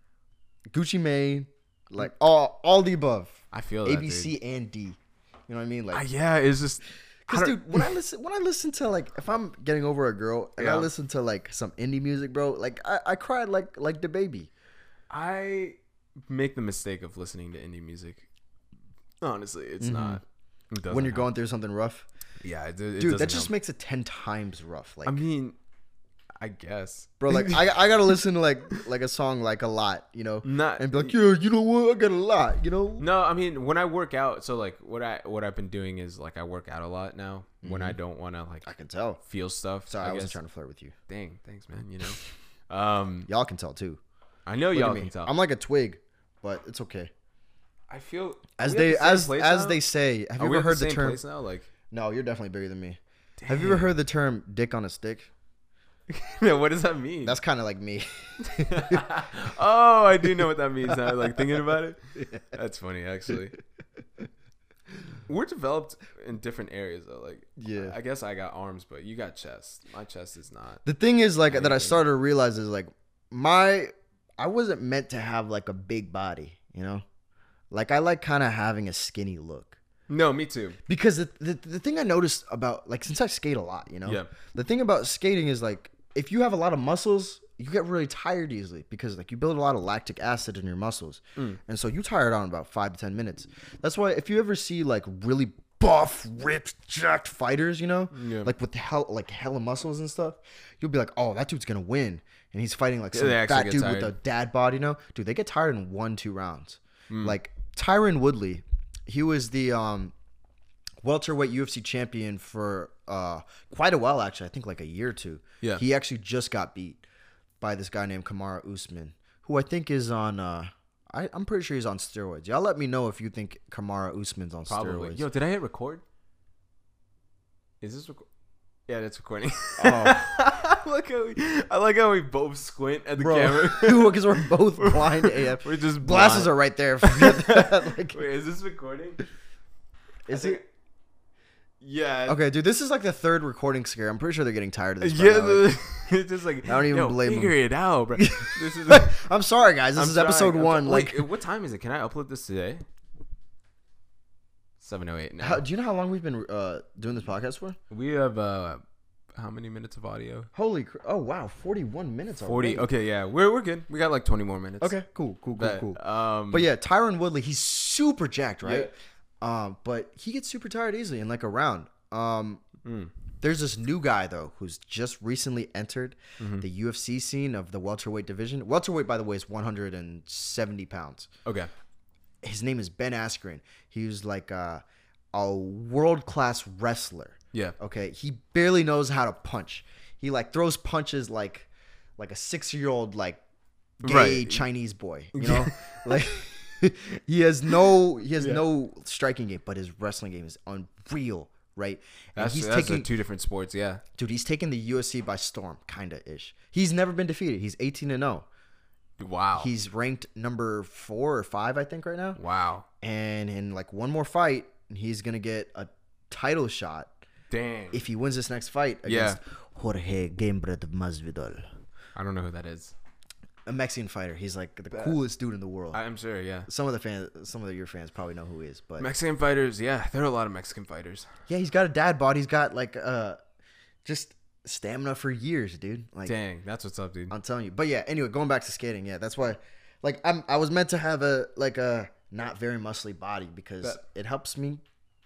Gucci Mane, like all all the above, I feel A that, B dude. C and D. You know what I mean? Uh, Like, yeah, it's just I cause don't- dude, when I listen, when I listen to like, if I'm getting over a girl and I Yeah. listen to like some indie music, bro, like I, I cried like like Da Baby. I make the mistake of listening to indie music. Honestly, it's not. It doesn't When you're help. going through something rough, yeah, it, it dude, that doesn't just help. makes it ten times rough. Like, I mean, I guess, bro, like I, I gotta listen to like like a song like a lot, you know, not and be like, yeah, you know what, I got a lot, you know. No, I mean when I work out. So like what I what I've been doing is like I work out a lot now when I don't want to like I can tell. feel stuff. Sorry, I, wasn't guess. trying to flirt with you. Dang, thanks, man. You know, um, Y'all can tell too. I know Look at y'all me. can tell. I'm like a twig, but it's okay. I feel As we at they the same as place as now? they say, have Are you we ever at heard the, same term? place now? Like, No, you're definitely bigger than me. Have you ever heard the term "dick on a stick"? no, what does that mean? That's kind of like me. oh, I do know what that means now. Like thinking about it, that's funny actually. We're developed in different areas though. Like, Yeah. I guess I got arms, but you got chest. My chest is not. The thing is, like, that I Anything. started to realize is like my I wasn't meant to have like a big body, you know. Like I like kind of having a skinny look. No, me too. Because the, the the thing I noticed about like since I skate a lot, you know, Yeah. the thing about skating is like if you have a lot of muscles, you get really tired easily because like you build a lot of lactic acid in your muscles, Mm. and so you tire out in about five to ten minutes. That's why if you ever see like really buff, ripped, jacked fighters, you know, Yeah. like with hell like hella muscles and stuff, you'll be like, oh, that dude's gonna win, and he's fighting like Yeah, some they actually fat get dude tired. with a dad bod, you know, dude, they get tired in one two rounds. Mm. Like Tyron Woodley, he was the um welterweight U F C champion for uh quite a while actually. I think like a year or two. Yeah. He actually just got beat by this guy named Kamaru Usman, who I think is on uh I, I'm pretty sure he's on steroids. Y'all let me know if you think Kamaru Usman's on Probably. steroids. Yo, did I hit record? Is this record? Yeah, that's recording. Oh. I like how we, I like how we both squint at the Bro, camera. because we're both blind A F. We're just Glasses blind. are right there. Forget that. Like, Wait, is this recording? is I it? think- Yeah. Okay, dude, this is like the third recording scare. I'm pretty sure they're getting tired of this. by Yeah, now, like- the, it's just like I don't even yo, blame 'em. figure it out, bro. This is. I'm sorry, guys. This I'm is episode trying. I'm one. try- Like, Wait, what time is it? Can I upload this today? seven oh eight now. How, do you know how long we've been uh, doing this podcast for? We have uh, how many minutes of audio? Holy cr- oh wow, forty-one minutes Forty. already. Okay, yeah, we're we're good. We got like twenty more minutes. Okay, cool, cool, cool, But, cool. Um, But yeah, Tyron Woodley, he's super jacked, right? Um, but he gets super tired easily in like a round. Um, mm, there's this new guy though who's just recently entered mm-hmm. the U F C scene of the welterweight division. Welterweight, by the way, is one hundred seventy pounds. okay. His name is Ben Askren. He was like a, a world class wrestler. Yeah. Okay, he barely knows how to punch. He like throws punches like like a six year old like gay Right. Chinese boy. You know, like he has no he has Yeah. no striking game, but his wrestling game is unreal. Right, and That's, he's that's taking uh, two different sports. Yeah. dude. He's taking the U F C by storm, kinda ish. He's never been defeated. He's eighteen and zero. Wow. He's ranked number four or five, I think, right now. wow. And in like one more fight, he's gonna get a title shot Dang. if he wins this next fight Yeah. against Jorge Gamebred Masvidal, I don't know who that is. a Mexican fighter. He's like the coolest dude in the world. I'm sure. Yeah. Some of the fans, some of your fans probably know who he is, but Mexican fighters. Yeah, there are a lot of Mexican fighters. yeah, he's got a dad bod. He's got like uh, just stamina for years, dude. Like Dang, that's what's up, dude. I'm telling you. But yeah, anyway, going back to skating, yeah, that's why. Like I'm, I was meant to have a like a not very muscly body because That- it helps me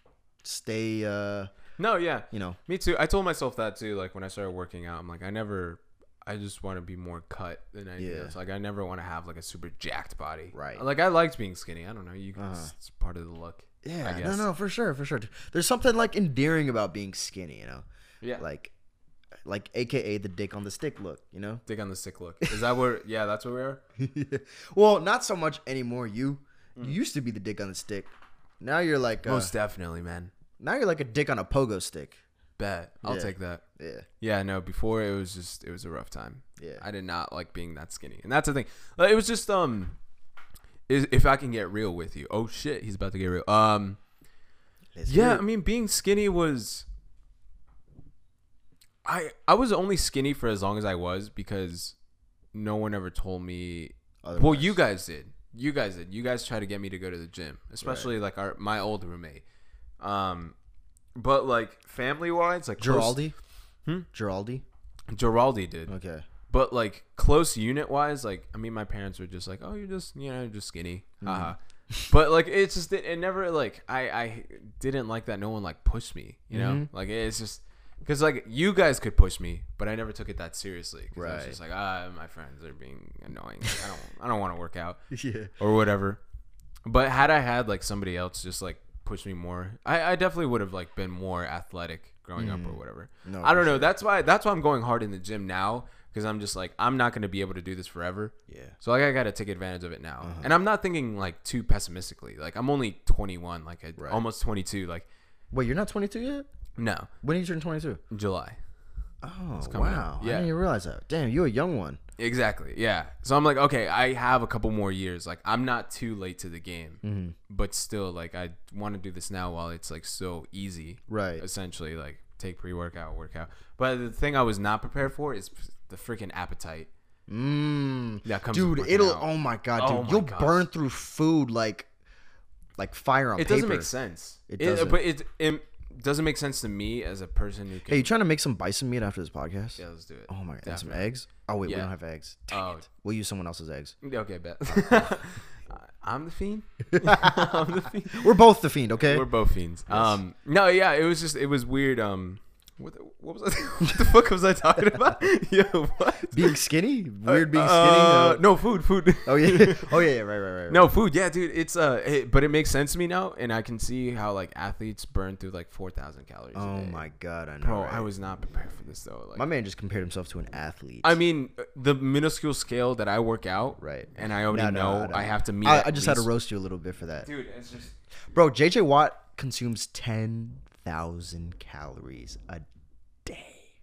stay. uh No, yeah. You know, Me too. I told myself that too. Like when I started working out, I'm like, I never, I just want to be more cut than anything Yeah. else. Like I never want to have like a super jacked body. Right. Like I liked being skinny. I don't know. You, Uh-huh. it's, it's part of the look. yeah, I no, guess. no, for sure, for sure. There's something like endearing about being skinny, you know, Yeah. like, like A K A the dick on the stick look, you know. Dick on the sick look. Is that where? Yeah, that's where we are. Well, not so much anymore. You, Mm. you used to be the dick on the stick. Now you're like, uh, Most definitely, man. now you're like a dick on a pogo stick. Bet. I'll Yeah. take that. Yeah, Yeah, no, before it was just it was a rough time. yeah. I did not like being that skinny. And that's the thing. Like, it was just um is if I can get real with you. Oh shit, he's about to get real. Um Let's yeah, hear I it. mean being skinny was I I was only skinny for as long as I was because no one ever told me well, Otherwise. you guys did. You guys did. You guys tried to get me to go to the gym, especially like our my old roommate. Um but like family wise, like close- Giraldi, Hmm? Giraldi. Giraldi did. Okay. But like close unit wise, like I mean, my parents were just like, "Oh, you're just you know just skinny." Haha. But like it's just it, it never like I I didn't like that no one like pushed me. You know, Mhm. like it's just because like you guys could push me, but I never took it that seriously. 'Cause I was Right. just like, ah, my friends are being annoying. Like, I don't I don't want to work out Yeah. or whatever. But had I had like somebody else just like push me more, I I definitely would have like been more athletic growing up or whatever. No, I don't for know. sure. That's why that's why I'm going hard in the gym now because I'm just like I'm not going to be able to do this forever. Yeah. So like I got to take advantage of it now. Uh-huh. And I'm not thinking like too pessimistically. Like I'm only twenty-one, like I, Right. almost twenty-two. Like Wait, you're not twenty-two yet? no, When did you turn twenty-two? July. Oh, coming wow. up. I Yeah. didn't even realize that. Damn, you a young one. Exactly. Yeah. So I'm like, okay, I have a couple more years. Like I'm not too late to the game, Mm-hmm. but still, like I want to do this now while it's like so easy. Right. Essentially, like take pre-workout, workout. But the thing I was not prepared for is the freaking appetite. Mmm. That comes Dude, with working it'll. out. Oh my god, Oh dude, my you'll gosh. burn through food like, like fire on It paper. doesn't make sense. It It, doesn't. but it, it doesn't make sense to me as a person who can. Hey, you trying to make some bison meat after this podcast? yeah, let's do it. Oh my god, and some Definitely. eggs. Oh wait, we Yeah. don't have eggs. Dang Oh. it. We'll use someone else's eggs. Okay, bet. I'm the fiend. I'm the fiend. We're both the fiend, okay? We're both fiends. Um, no, yeah, it was just it was weird. Um, what the, what was I? What the fuck was I talking about? Yo, what? Being skinny, weird being Uh, skinny. Uh, no food, food. Oh yeah. Oh yeah. yeah, Right. Right. Right. right. No food, yeah, dude. It's uh, it, but it makes sense to me now, and I can see how like athletes burn through like four thousand calories. Oh a day. my god, I know. bro, right? I was not prepared for this though. Like, My man just compared himself to an athlete. I mean, the minuscule scale that I work out, Right. and I already No, no, know no. I have to meet. I, at I just had to least- roast you a little bit for that, dude. It's just bro. J J Watt consumes ten thousand calories a day.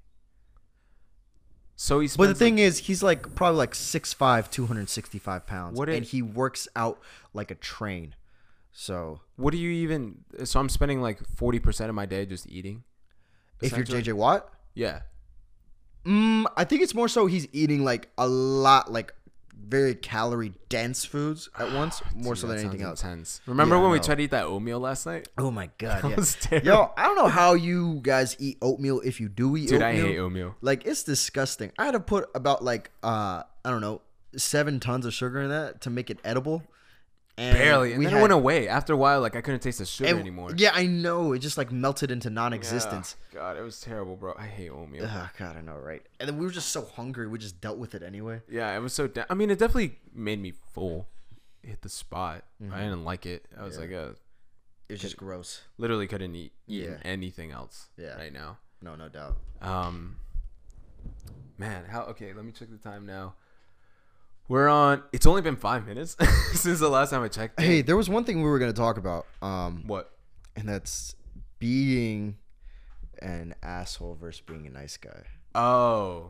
so he. But the spends, thing like, is, he's like probably like six five, two hundred sixty-five pounds, What and it- he works out like a train. So what do you even? So I'm spending like forty percent of my day just eating. if you're essentially? J J Watt, Yeah. mm, I think it's more so he's eating like a lot, like very calorie dense foods at once, more Dude, so that than anything sounds else. intense. Remember Yeah, I when we know. tried to eat that oatmeal last night? Oh my god, That yeah. was terrible. Yo, I don't know how you guys eat oatmeal if you do eat Dude, oatmeal. I hate oatmeal. Like, it's disgusting. I had to put about like uh I don't know seven tons of sugar in that to make it edible. And Barely. And we then had- it went away. After a while, like I couldn't taste the sugar and- anymore. Yeah, I know. It just like melted into non-existence. Yeah. God, it was terrible, bro. I hate oatmeal. Oh god, I know, right? And then we were just so hungry, we just dealt with it anyway. Yeah, it was so. Da- I mean, it definitely made me full. It hit the spot. I didn't like it. I was Yeah. like, uh, It's just gross. literally couldn't eat eat Yeah. anything else. Yeah. Right now. No, no doubt. Um. Man, how? Okay, let me check the time now. We're on. It's only been five minutes since the last time I checked. Hey, there was one thing we were gonna talk about, um, What? and that's being an asshole versus being a nice guy. Oh.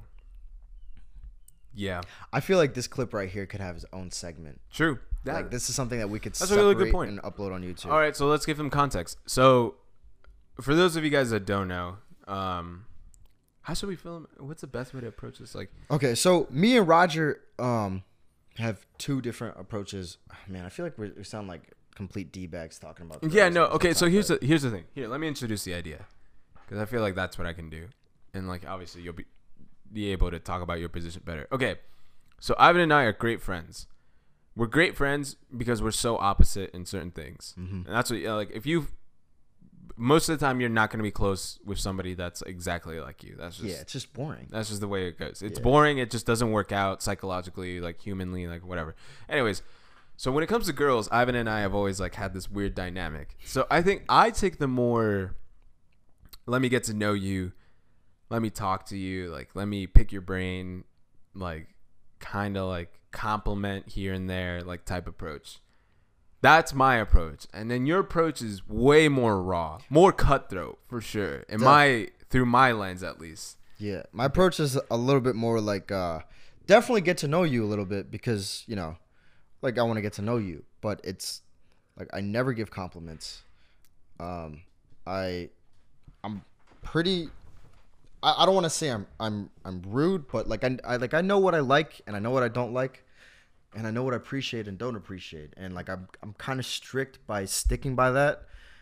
Yeah. I feel like this clip right here could have its own segment. True. That, Like, this is something that we could That's a separate really good point. and upload on YouTube. All right, so let's give them context. So, for those of you guys that don't know, um, how should we film? What's the best way to approach this? Like, Okay, so me and Roger um have two different approaches. Man, I feel like we we sound like complete d-bags talking about. yeah, girls no. and Okay, stuff so like here's that. the here's the thing. Here, let me introduce the idea, because I feel like that's what I can do, and like obviously you'll be be able to talk about your position better. Okay, so Ivan and I are great friends. We're great friends because we're so opposite in certain things, Mhm. and that's what you know, like if you. Most of the time, you're not going to be close with somebody that's exactly like you. That's just Yeah, it's just boring. That's just the way it goes. It's Yeah. boring. It just doesn't work out psychologically, like humanly, like whatever. Anyways, so when it comes to girls, Ivan and I have always like had this weird dynamic. So I think I take the more, let me get to know you, let me talk to you, like let me pick your brain, like kind of like compliment here and there, like type approach. That's my approach. And then your approach is way more raw, more cutthroat for sure. In my through my lens at least. Yeah, my approach is a little bit more like uh definitely get to know you a little bit because, you know, like I want to get to know you, but it's like I never give compliments. Um I I'm pretty I, I don't want to say I'm I'm I'm rude, but like I, I like I know what I like and I know what I don't like. And I know what I appreciate and don't appreciate. And like I'm I'm kind of strict by sticking by that.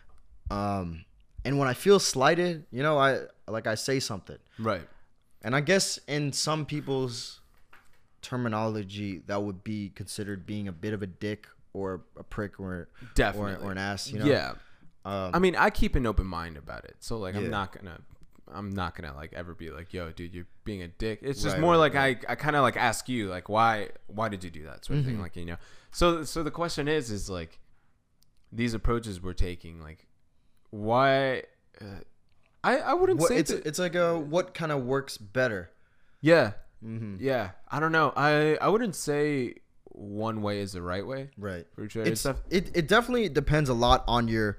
Um and when I feel slighted, you know, I like I say something. Right. And I guess in some people's terminology, that would be considered being a bit of a dick or a prick or Definitely. or, or an ass. You know. Yeah. Um, I mean, I keep an open mind about it. So like Yeah. I'm not gonna I'm not gonna like ever be like, yo, dude, you're being a dick. It's just Right, more right, like right. I, I kinda like ask you, like, why why did you do that sort of Mm-hmm. thing? Like, you know. So so the question is, is like these approaches we're taking, like why uh, I, I wouldn't what, say it's that, it's like a what kind of works better. yeah. Mm-hmm. Yeah. I don't know. I, I wouldn't say one way is the right way. Right. For sure. It's, It's def- it, it definitely depends a lot on your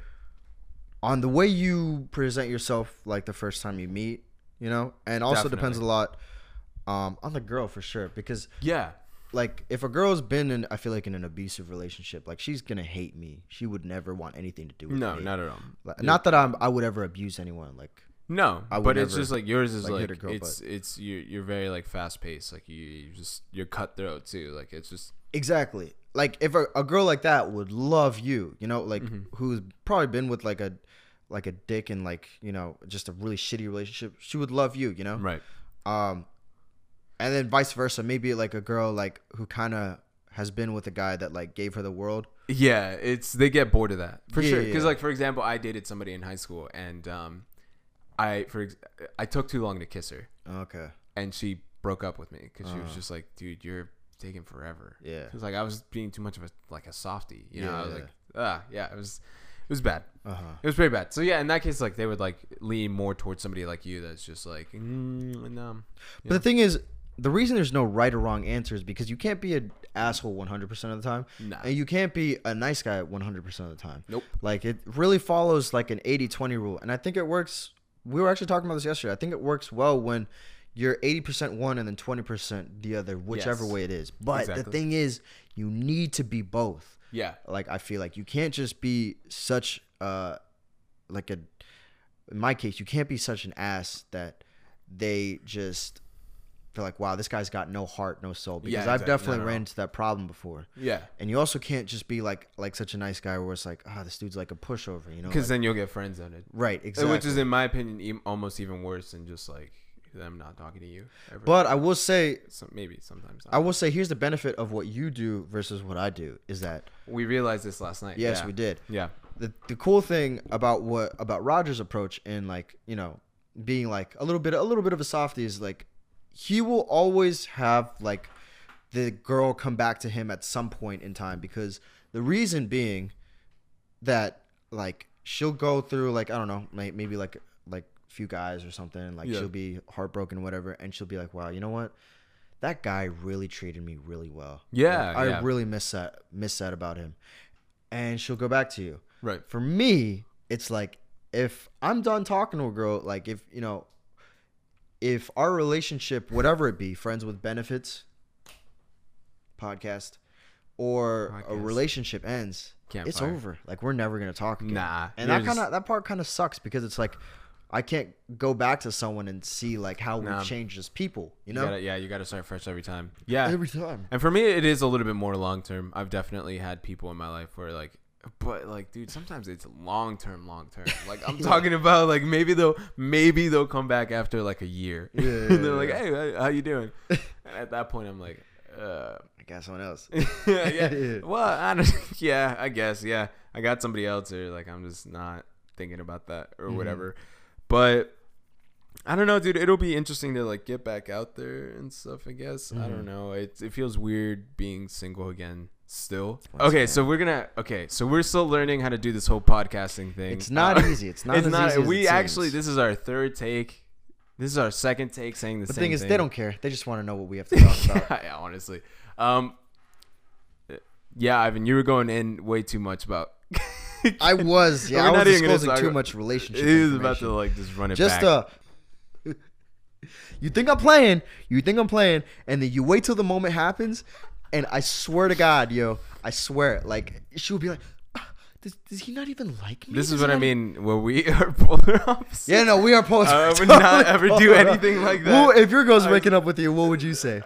on the way you present yourself like the first time you meet, you know, and also depends a Definitely. lot um, on the girl for sure because yeah. like if a girl's been in I feel like in an abusive relationship, like she's gonna hate me. She would never want anything to do with No, me. not at all. Like, Yeah. not that I'm I would ever abuse anyone. Like No, I would but it's never, just like yours is like, like, hit a girl, it's it's you're you're very like fast paced, like you, you just you're cutthroat too. Like it's just exactly. Like if a, a girl like that would love you, you know, like who's probably been with like a like a dick and like, you know, just a really shitty relationship, she would love you, you know? right. Um and then vice versa, maybe like a girl like who kind of has been with a guy that like gave her the world. Yeah, it's they get bored of that for Yeah, sure. yeah, Because yeah. like for example, I dated somebody in high school, and um, I for ex- I took too long to kiss her, Okay. and she broke up with me because she was Uh. just like, dude, you're taking forever. Yeah. Because like I was being too much of a like a softie, you know. Yeah, I was yeah. like, ah, yeah, it was it was bad. Uh-huh. It was pretty bad. So yeah, in that case, like they would like lean more towards somebody like you that's just like, mm, no. But the thing is, the reason there's no right or wrong answer is because you can't be an asshole one hundred percent of the time. Nah. And you can't be a nice guy one hundred percent of the time. Nope. Like, it really follows like an eighty twenty rule. And I think it works. We were actually talking about this yesterday. I think it works well when you're eighty percent one and then twenty percent the other, whichever Yes. way it is. But the Exactly. thing is, you need to be both. Yeah. Like, I feel like you can't just be such, uh, like a, in my case, you can't be such an ass that they just feel like, wow, this guy's got no heart, no soul. Because Yeah, I've exactly. definitely No, no, ran no. into that problem before. Yeah. And you also can't just be like like such a nice guy where it's like, ah, oh, this dude's like a pushover, you know? Because Like, then you'll get friends on it. right, exactly. Which is, in my opinion, e- almost even worse than just like them not talking to you. Ever. But I will say, Some, maybe sometimes. I will say, here's the benefit of what you do versus what I do is that We realized this last night. yes, yeah. we did. Yeah. The the cool thing about what about Roger's approach and like you know being like a little bit a little bit of a softie is like he will always have like the girl come back to him at some point in time because the reason being that like she'll go through like I don't know may- maybe like like a few guys or something like Yeah. she'll be heartbroken whatever and she'll be like wow you know what that guy really treated me really well Yeah, Like, I yeah. really miss that miss that about him and she'll go back to you. Right. For me, it's like if I'm done talking to a girl, like if you know, if our relationship, whatever it be, friends with benefits, podcast, or a Podcast. relationship ends, Campfire. it's over. Like we're never gonna talk again. Nah, and you're that kind just- of that part kind of sucks because it's like I can't go back to someone and see like how Nah. we've changed as people. You You know, gotta, yeah, you got to start fresh every time. Yeah. every time. And for me, it is a little bit more long term. I've definitely had people in my life where like, but like, dude, sometimes it's long term, long term. Like I'm talking about like maybe they'll maybe they'll come back after like a year. Yeah, yeah, and they're yeah, like, yeah. hey, how you doing? And at that point, I'm like, uh, I got someone else. yeah. Well, I don't, yeah, I guess, yeah. I got somebody else, or like I'm just not thinking about that or Mhm. whatever. But I don't know, dude. It'll be interesting to like get back out there and stuff. I guess I Mhm. don't know. It it feels weird being single again. Still, Once okay. again. So we're gonna okay. So we're still learning how to do this whole podcasting thing. It's not Uh, easy. It's not. It's as not. Easy as we it actually. seems. This is our third take. This is our second take saying the The same thing is, thing. they don't care. They just want to know what we have to talk about. yeah, honestly. Um, yeah, Ivan, you were going in way too much about. I was, yeah, We're I was not even gonna disclosing talk too about- much relationship. He was about information. to like just run it Just back. uh, you think I'm playing? You think I'm playing? And then you wait till the moment happens, and I swear to God, yo, I swear, like she would be like, ah, does, does he not even like me? This is Does what he I not- mean. Where we are polar opposites. Yeah, no, we are polar. I would totally not ever do polar. anything like that. Well, if your girl's I- breaking up with you, what would you say?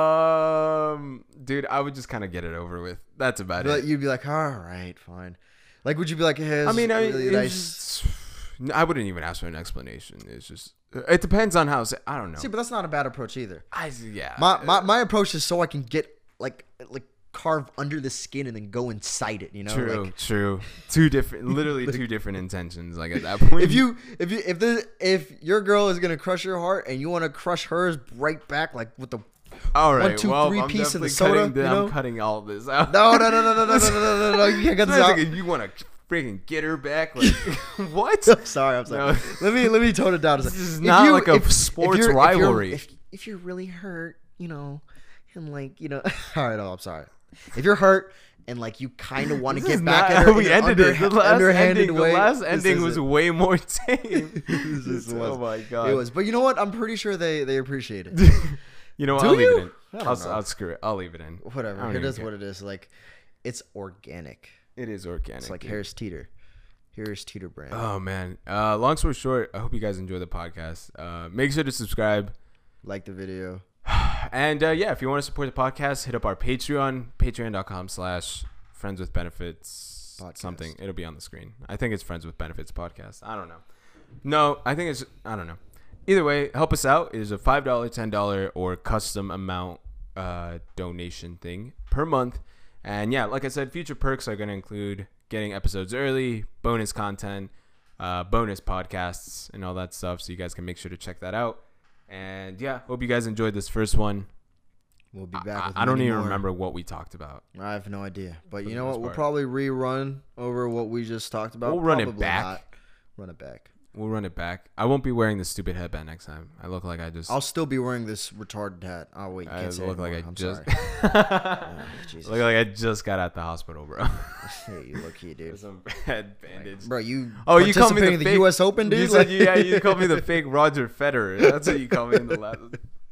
Um, dude, I would just kind of get it over with. That's about But it. you'd be like, all right, fine. Like, would you be like, hey, I mean, I, really it's nice. just- I wouldn't even ask for an explanation. It's just, it depends on how. I don't know. See, but that's not a bad approach either. I yeah. My, my my approach is so I can get like like carve under the skin and then go inside it. You know, True, like true. Two different, literally two different intentions. Like at that point, if you if you if the if your girl is gonna crush your heart and you want to crush hers right back, like with the all right, one, two, well, three I'm piece of the definitely soda, cutting the- you know? I'm cutting all this out. no no no no no no no no no, no, no you can't cut this I was out. thinking, you want to freaking get her back? Like what? I'm sorry, I'm sorry. No. let me let me tone it down. a This second. is If not you- like a if- if sports you're- if you're- rivalry. If, if you're really hurt, you know, and like you know, all right, oh, I'm sorry. If you're hurt and like you kind of want to This get is back not at her, how we in an ended under, it. The last underhanded ending, way, the last this ending was isn't. way more tame. This is- oh was. my god! It was, but you know what? I'm pretty sure they they appreciate it. You know what? Do I'll leave you? it in. I don't I'll, know. I'll screw it. I'll leave it in. Whatever. I don't It even is care. what it is. Like, it's organic. It is organic. It's like dude. Harris Teeter. Harris Teeter brand. Oh man. Uh, long story short, I hope you guys enjoy the podcast. Uh, make sure to subscribe. Like the video. And uh, yeah, if you want to support the podcast, hit up our Patreon, patreon.com slash friends with benefits Podcast. something. It'll be on the screen. I think it's friends with benefits podcast. I don't know. No, I think it's, I don't know. Either way, help us out. It is a five dollars, ten dollars or custom amount uh, donation thing per month. And yeah, like I said, future perks are going to include getting episodes early, bonus content, uh, bonus podcasts, and all that stuff. So you guys can make sure to check that out. And yeah, hope you guys enjoyed this first one. We'll be back I, with I don't many even more. remember what we talked about. I have no idea. But For you the know most what? We'll part. probably rerun over what we just talked about. We'll run it Probably back. not. Run it back. We'll run it back. I won't be wearing this stupid headband next time. I look like I just. I'll still be wearing this retarded hat. Oh wait, you I can't say look like I anymore. I'm just. sorry. Oh, Jesus. look like I just got out the hospital, bro. Hey, you look here, dude. Some bad bandage. Bro, you Oh, you called me participating the in the fake, U S Open, dude? You said, yeah, you called me the fake Roger Federer. That's what you called me in the last.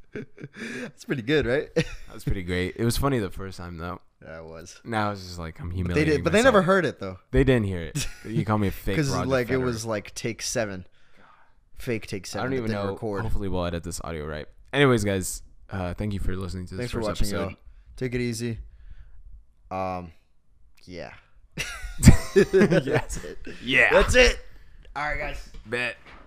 That's pretty good, right? That was pretty great. It was funny the first time though. Yeah, it was. Now it's just like I'm They humiliating. did, but they myself. never heard it though, They didn't hear it. You called me a fake because Roger like it Federer. was like take seven, fake take I seven. don't even that didn't know. Record. Hopefully, we'll edit this audio right. Anyways, guys, Uh, thank you for listening to this Thanks for first watching, episode. y'all. Take it easy. Um, yeah. Yes. That's it. Yeah. That's it. All right, guys. Bet.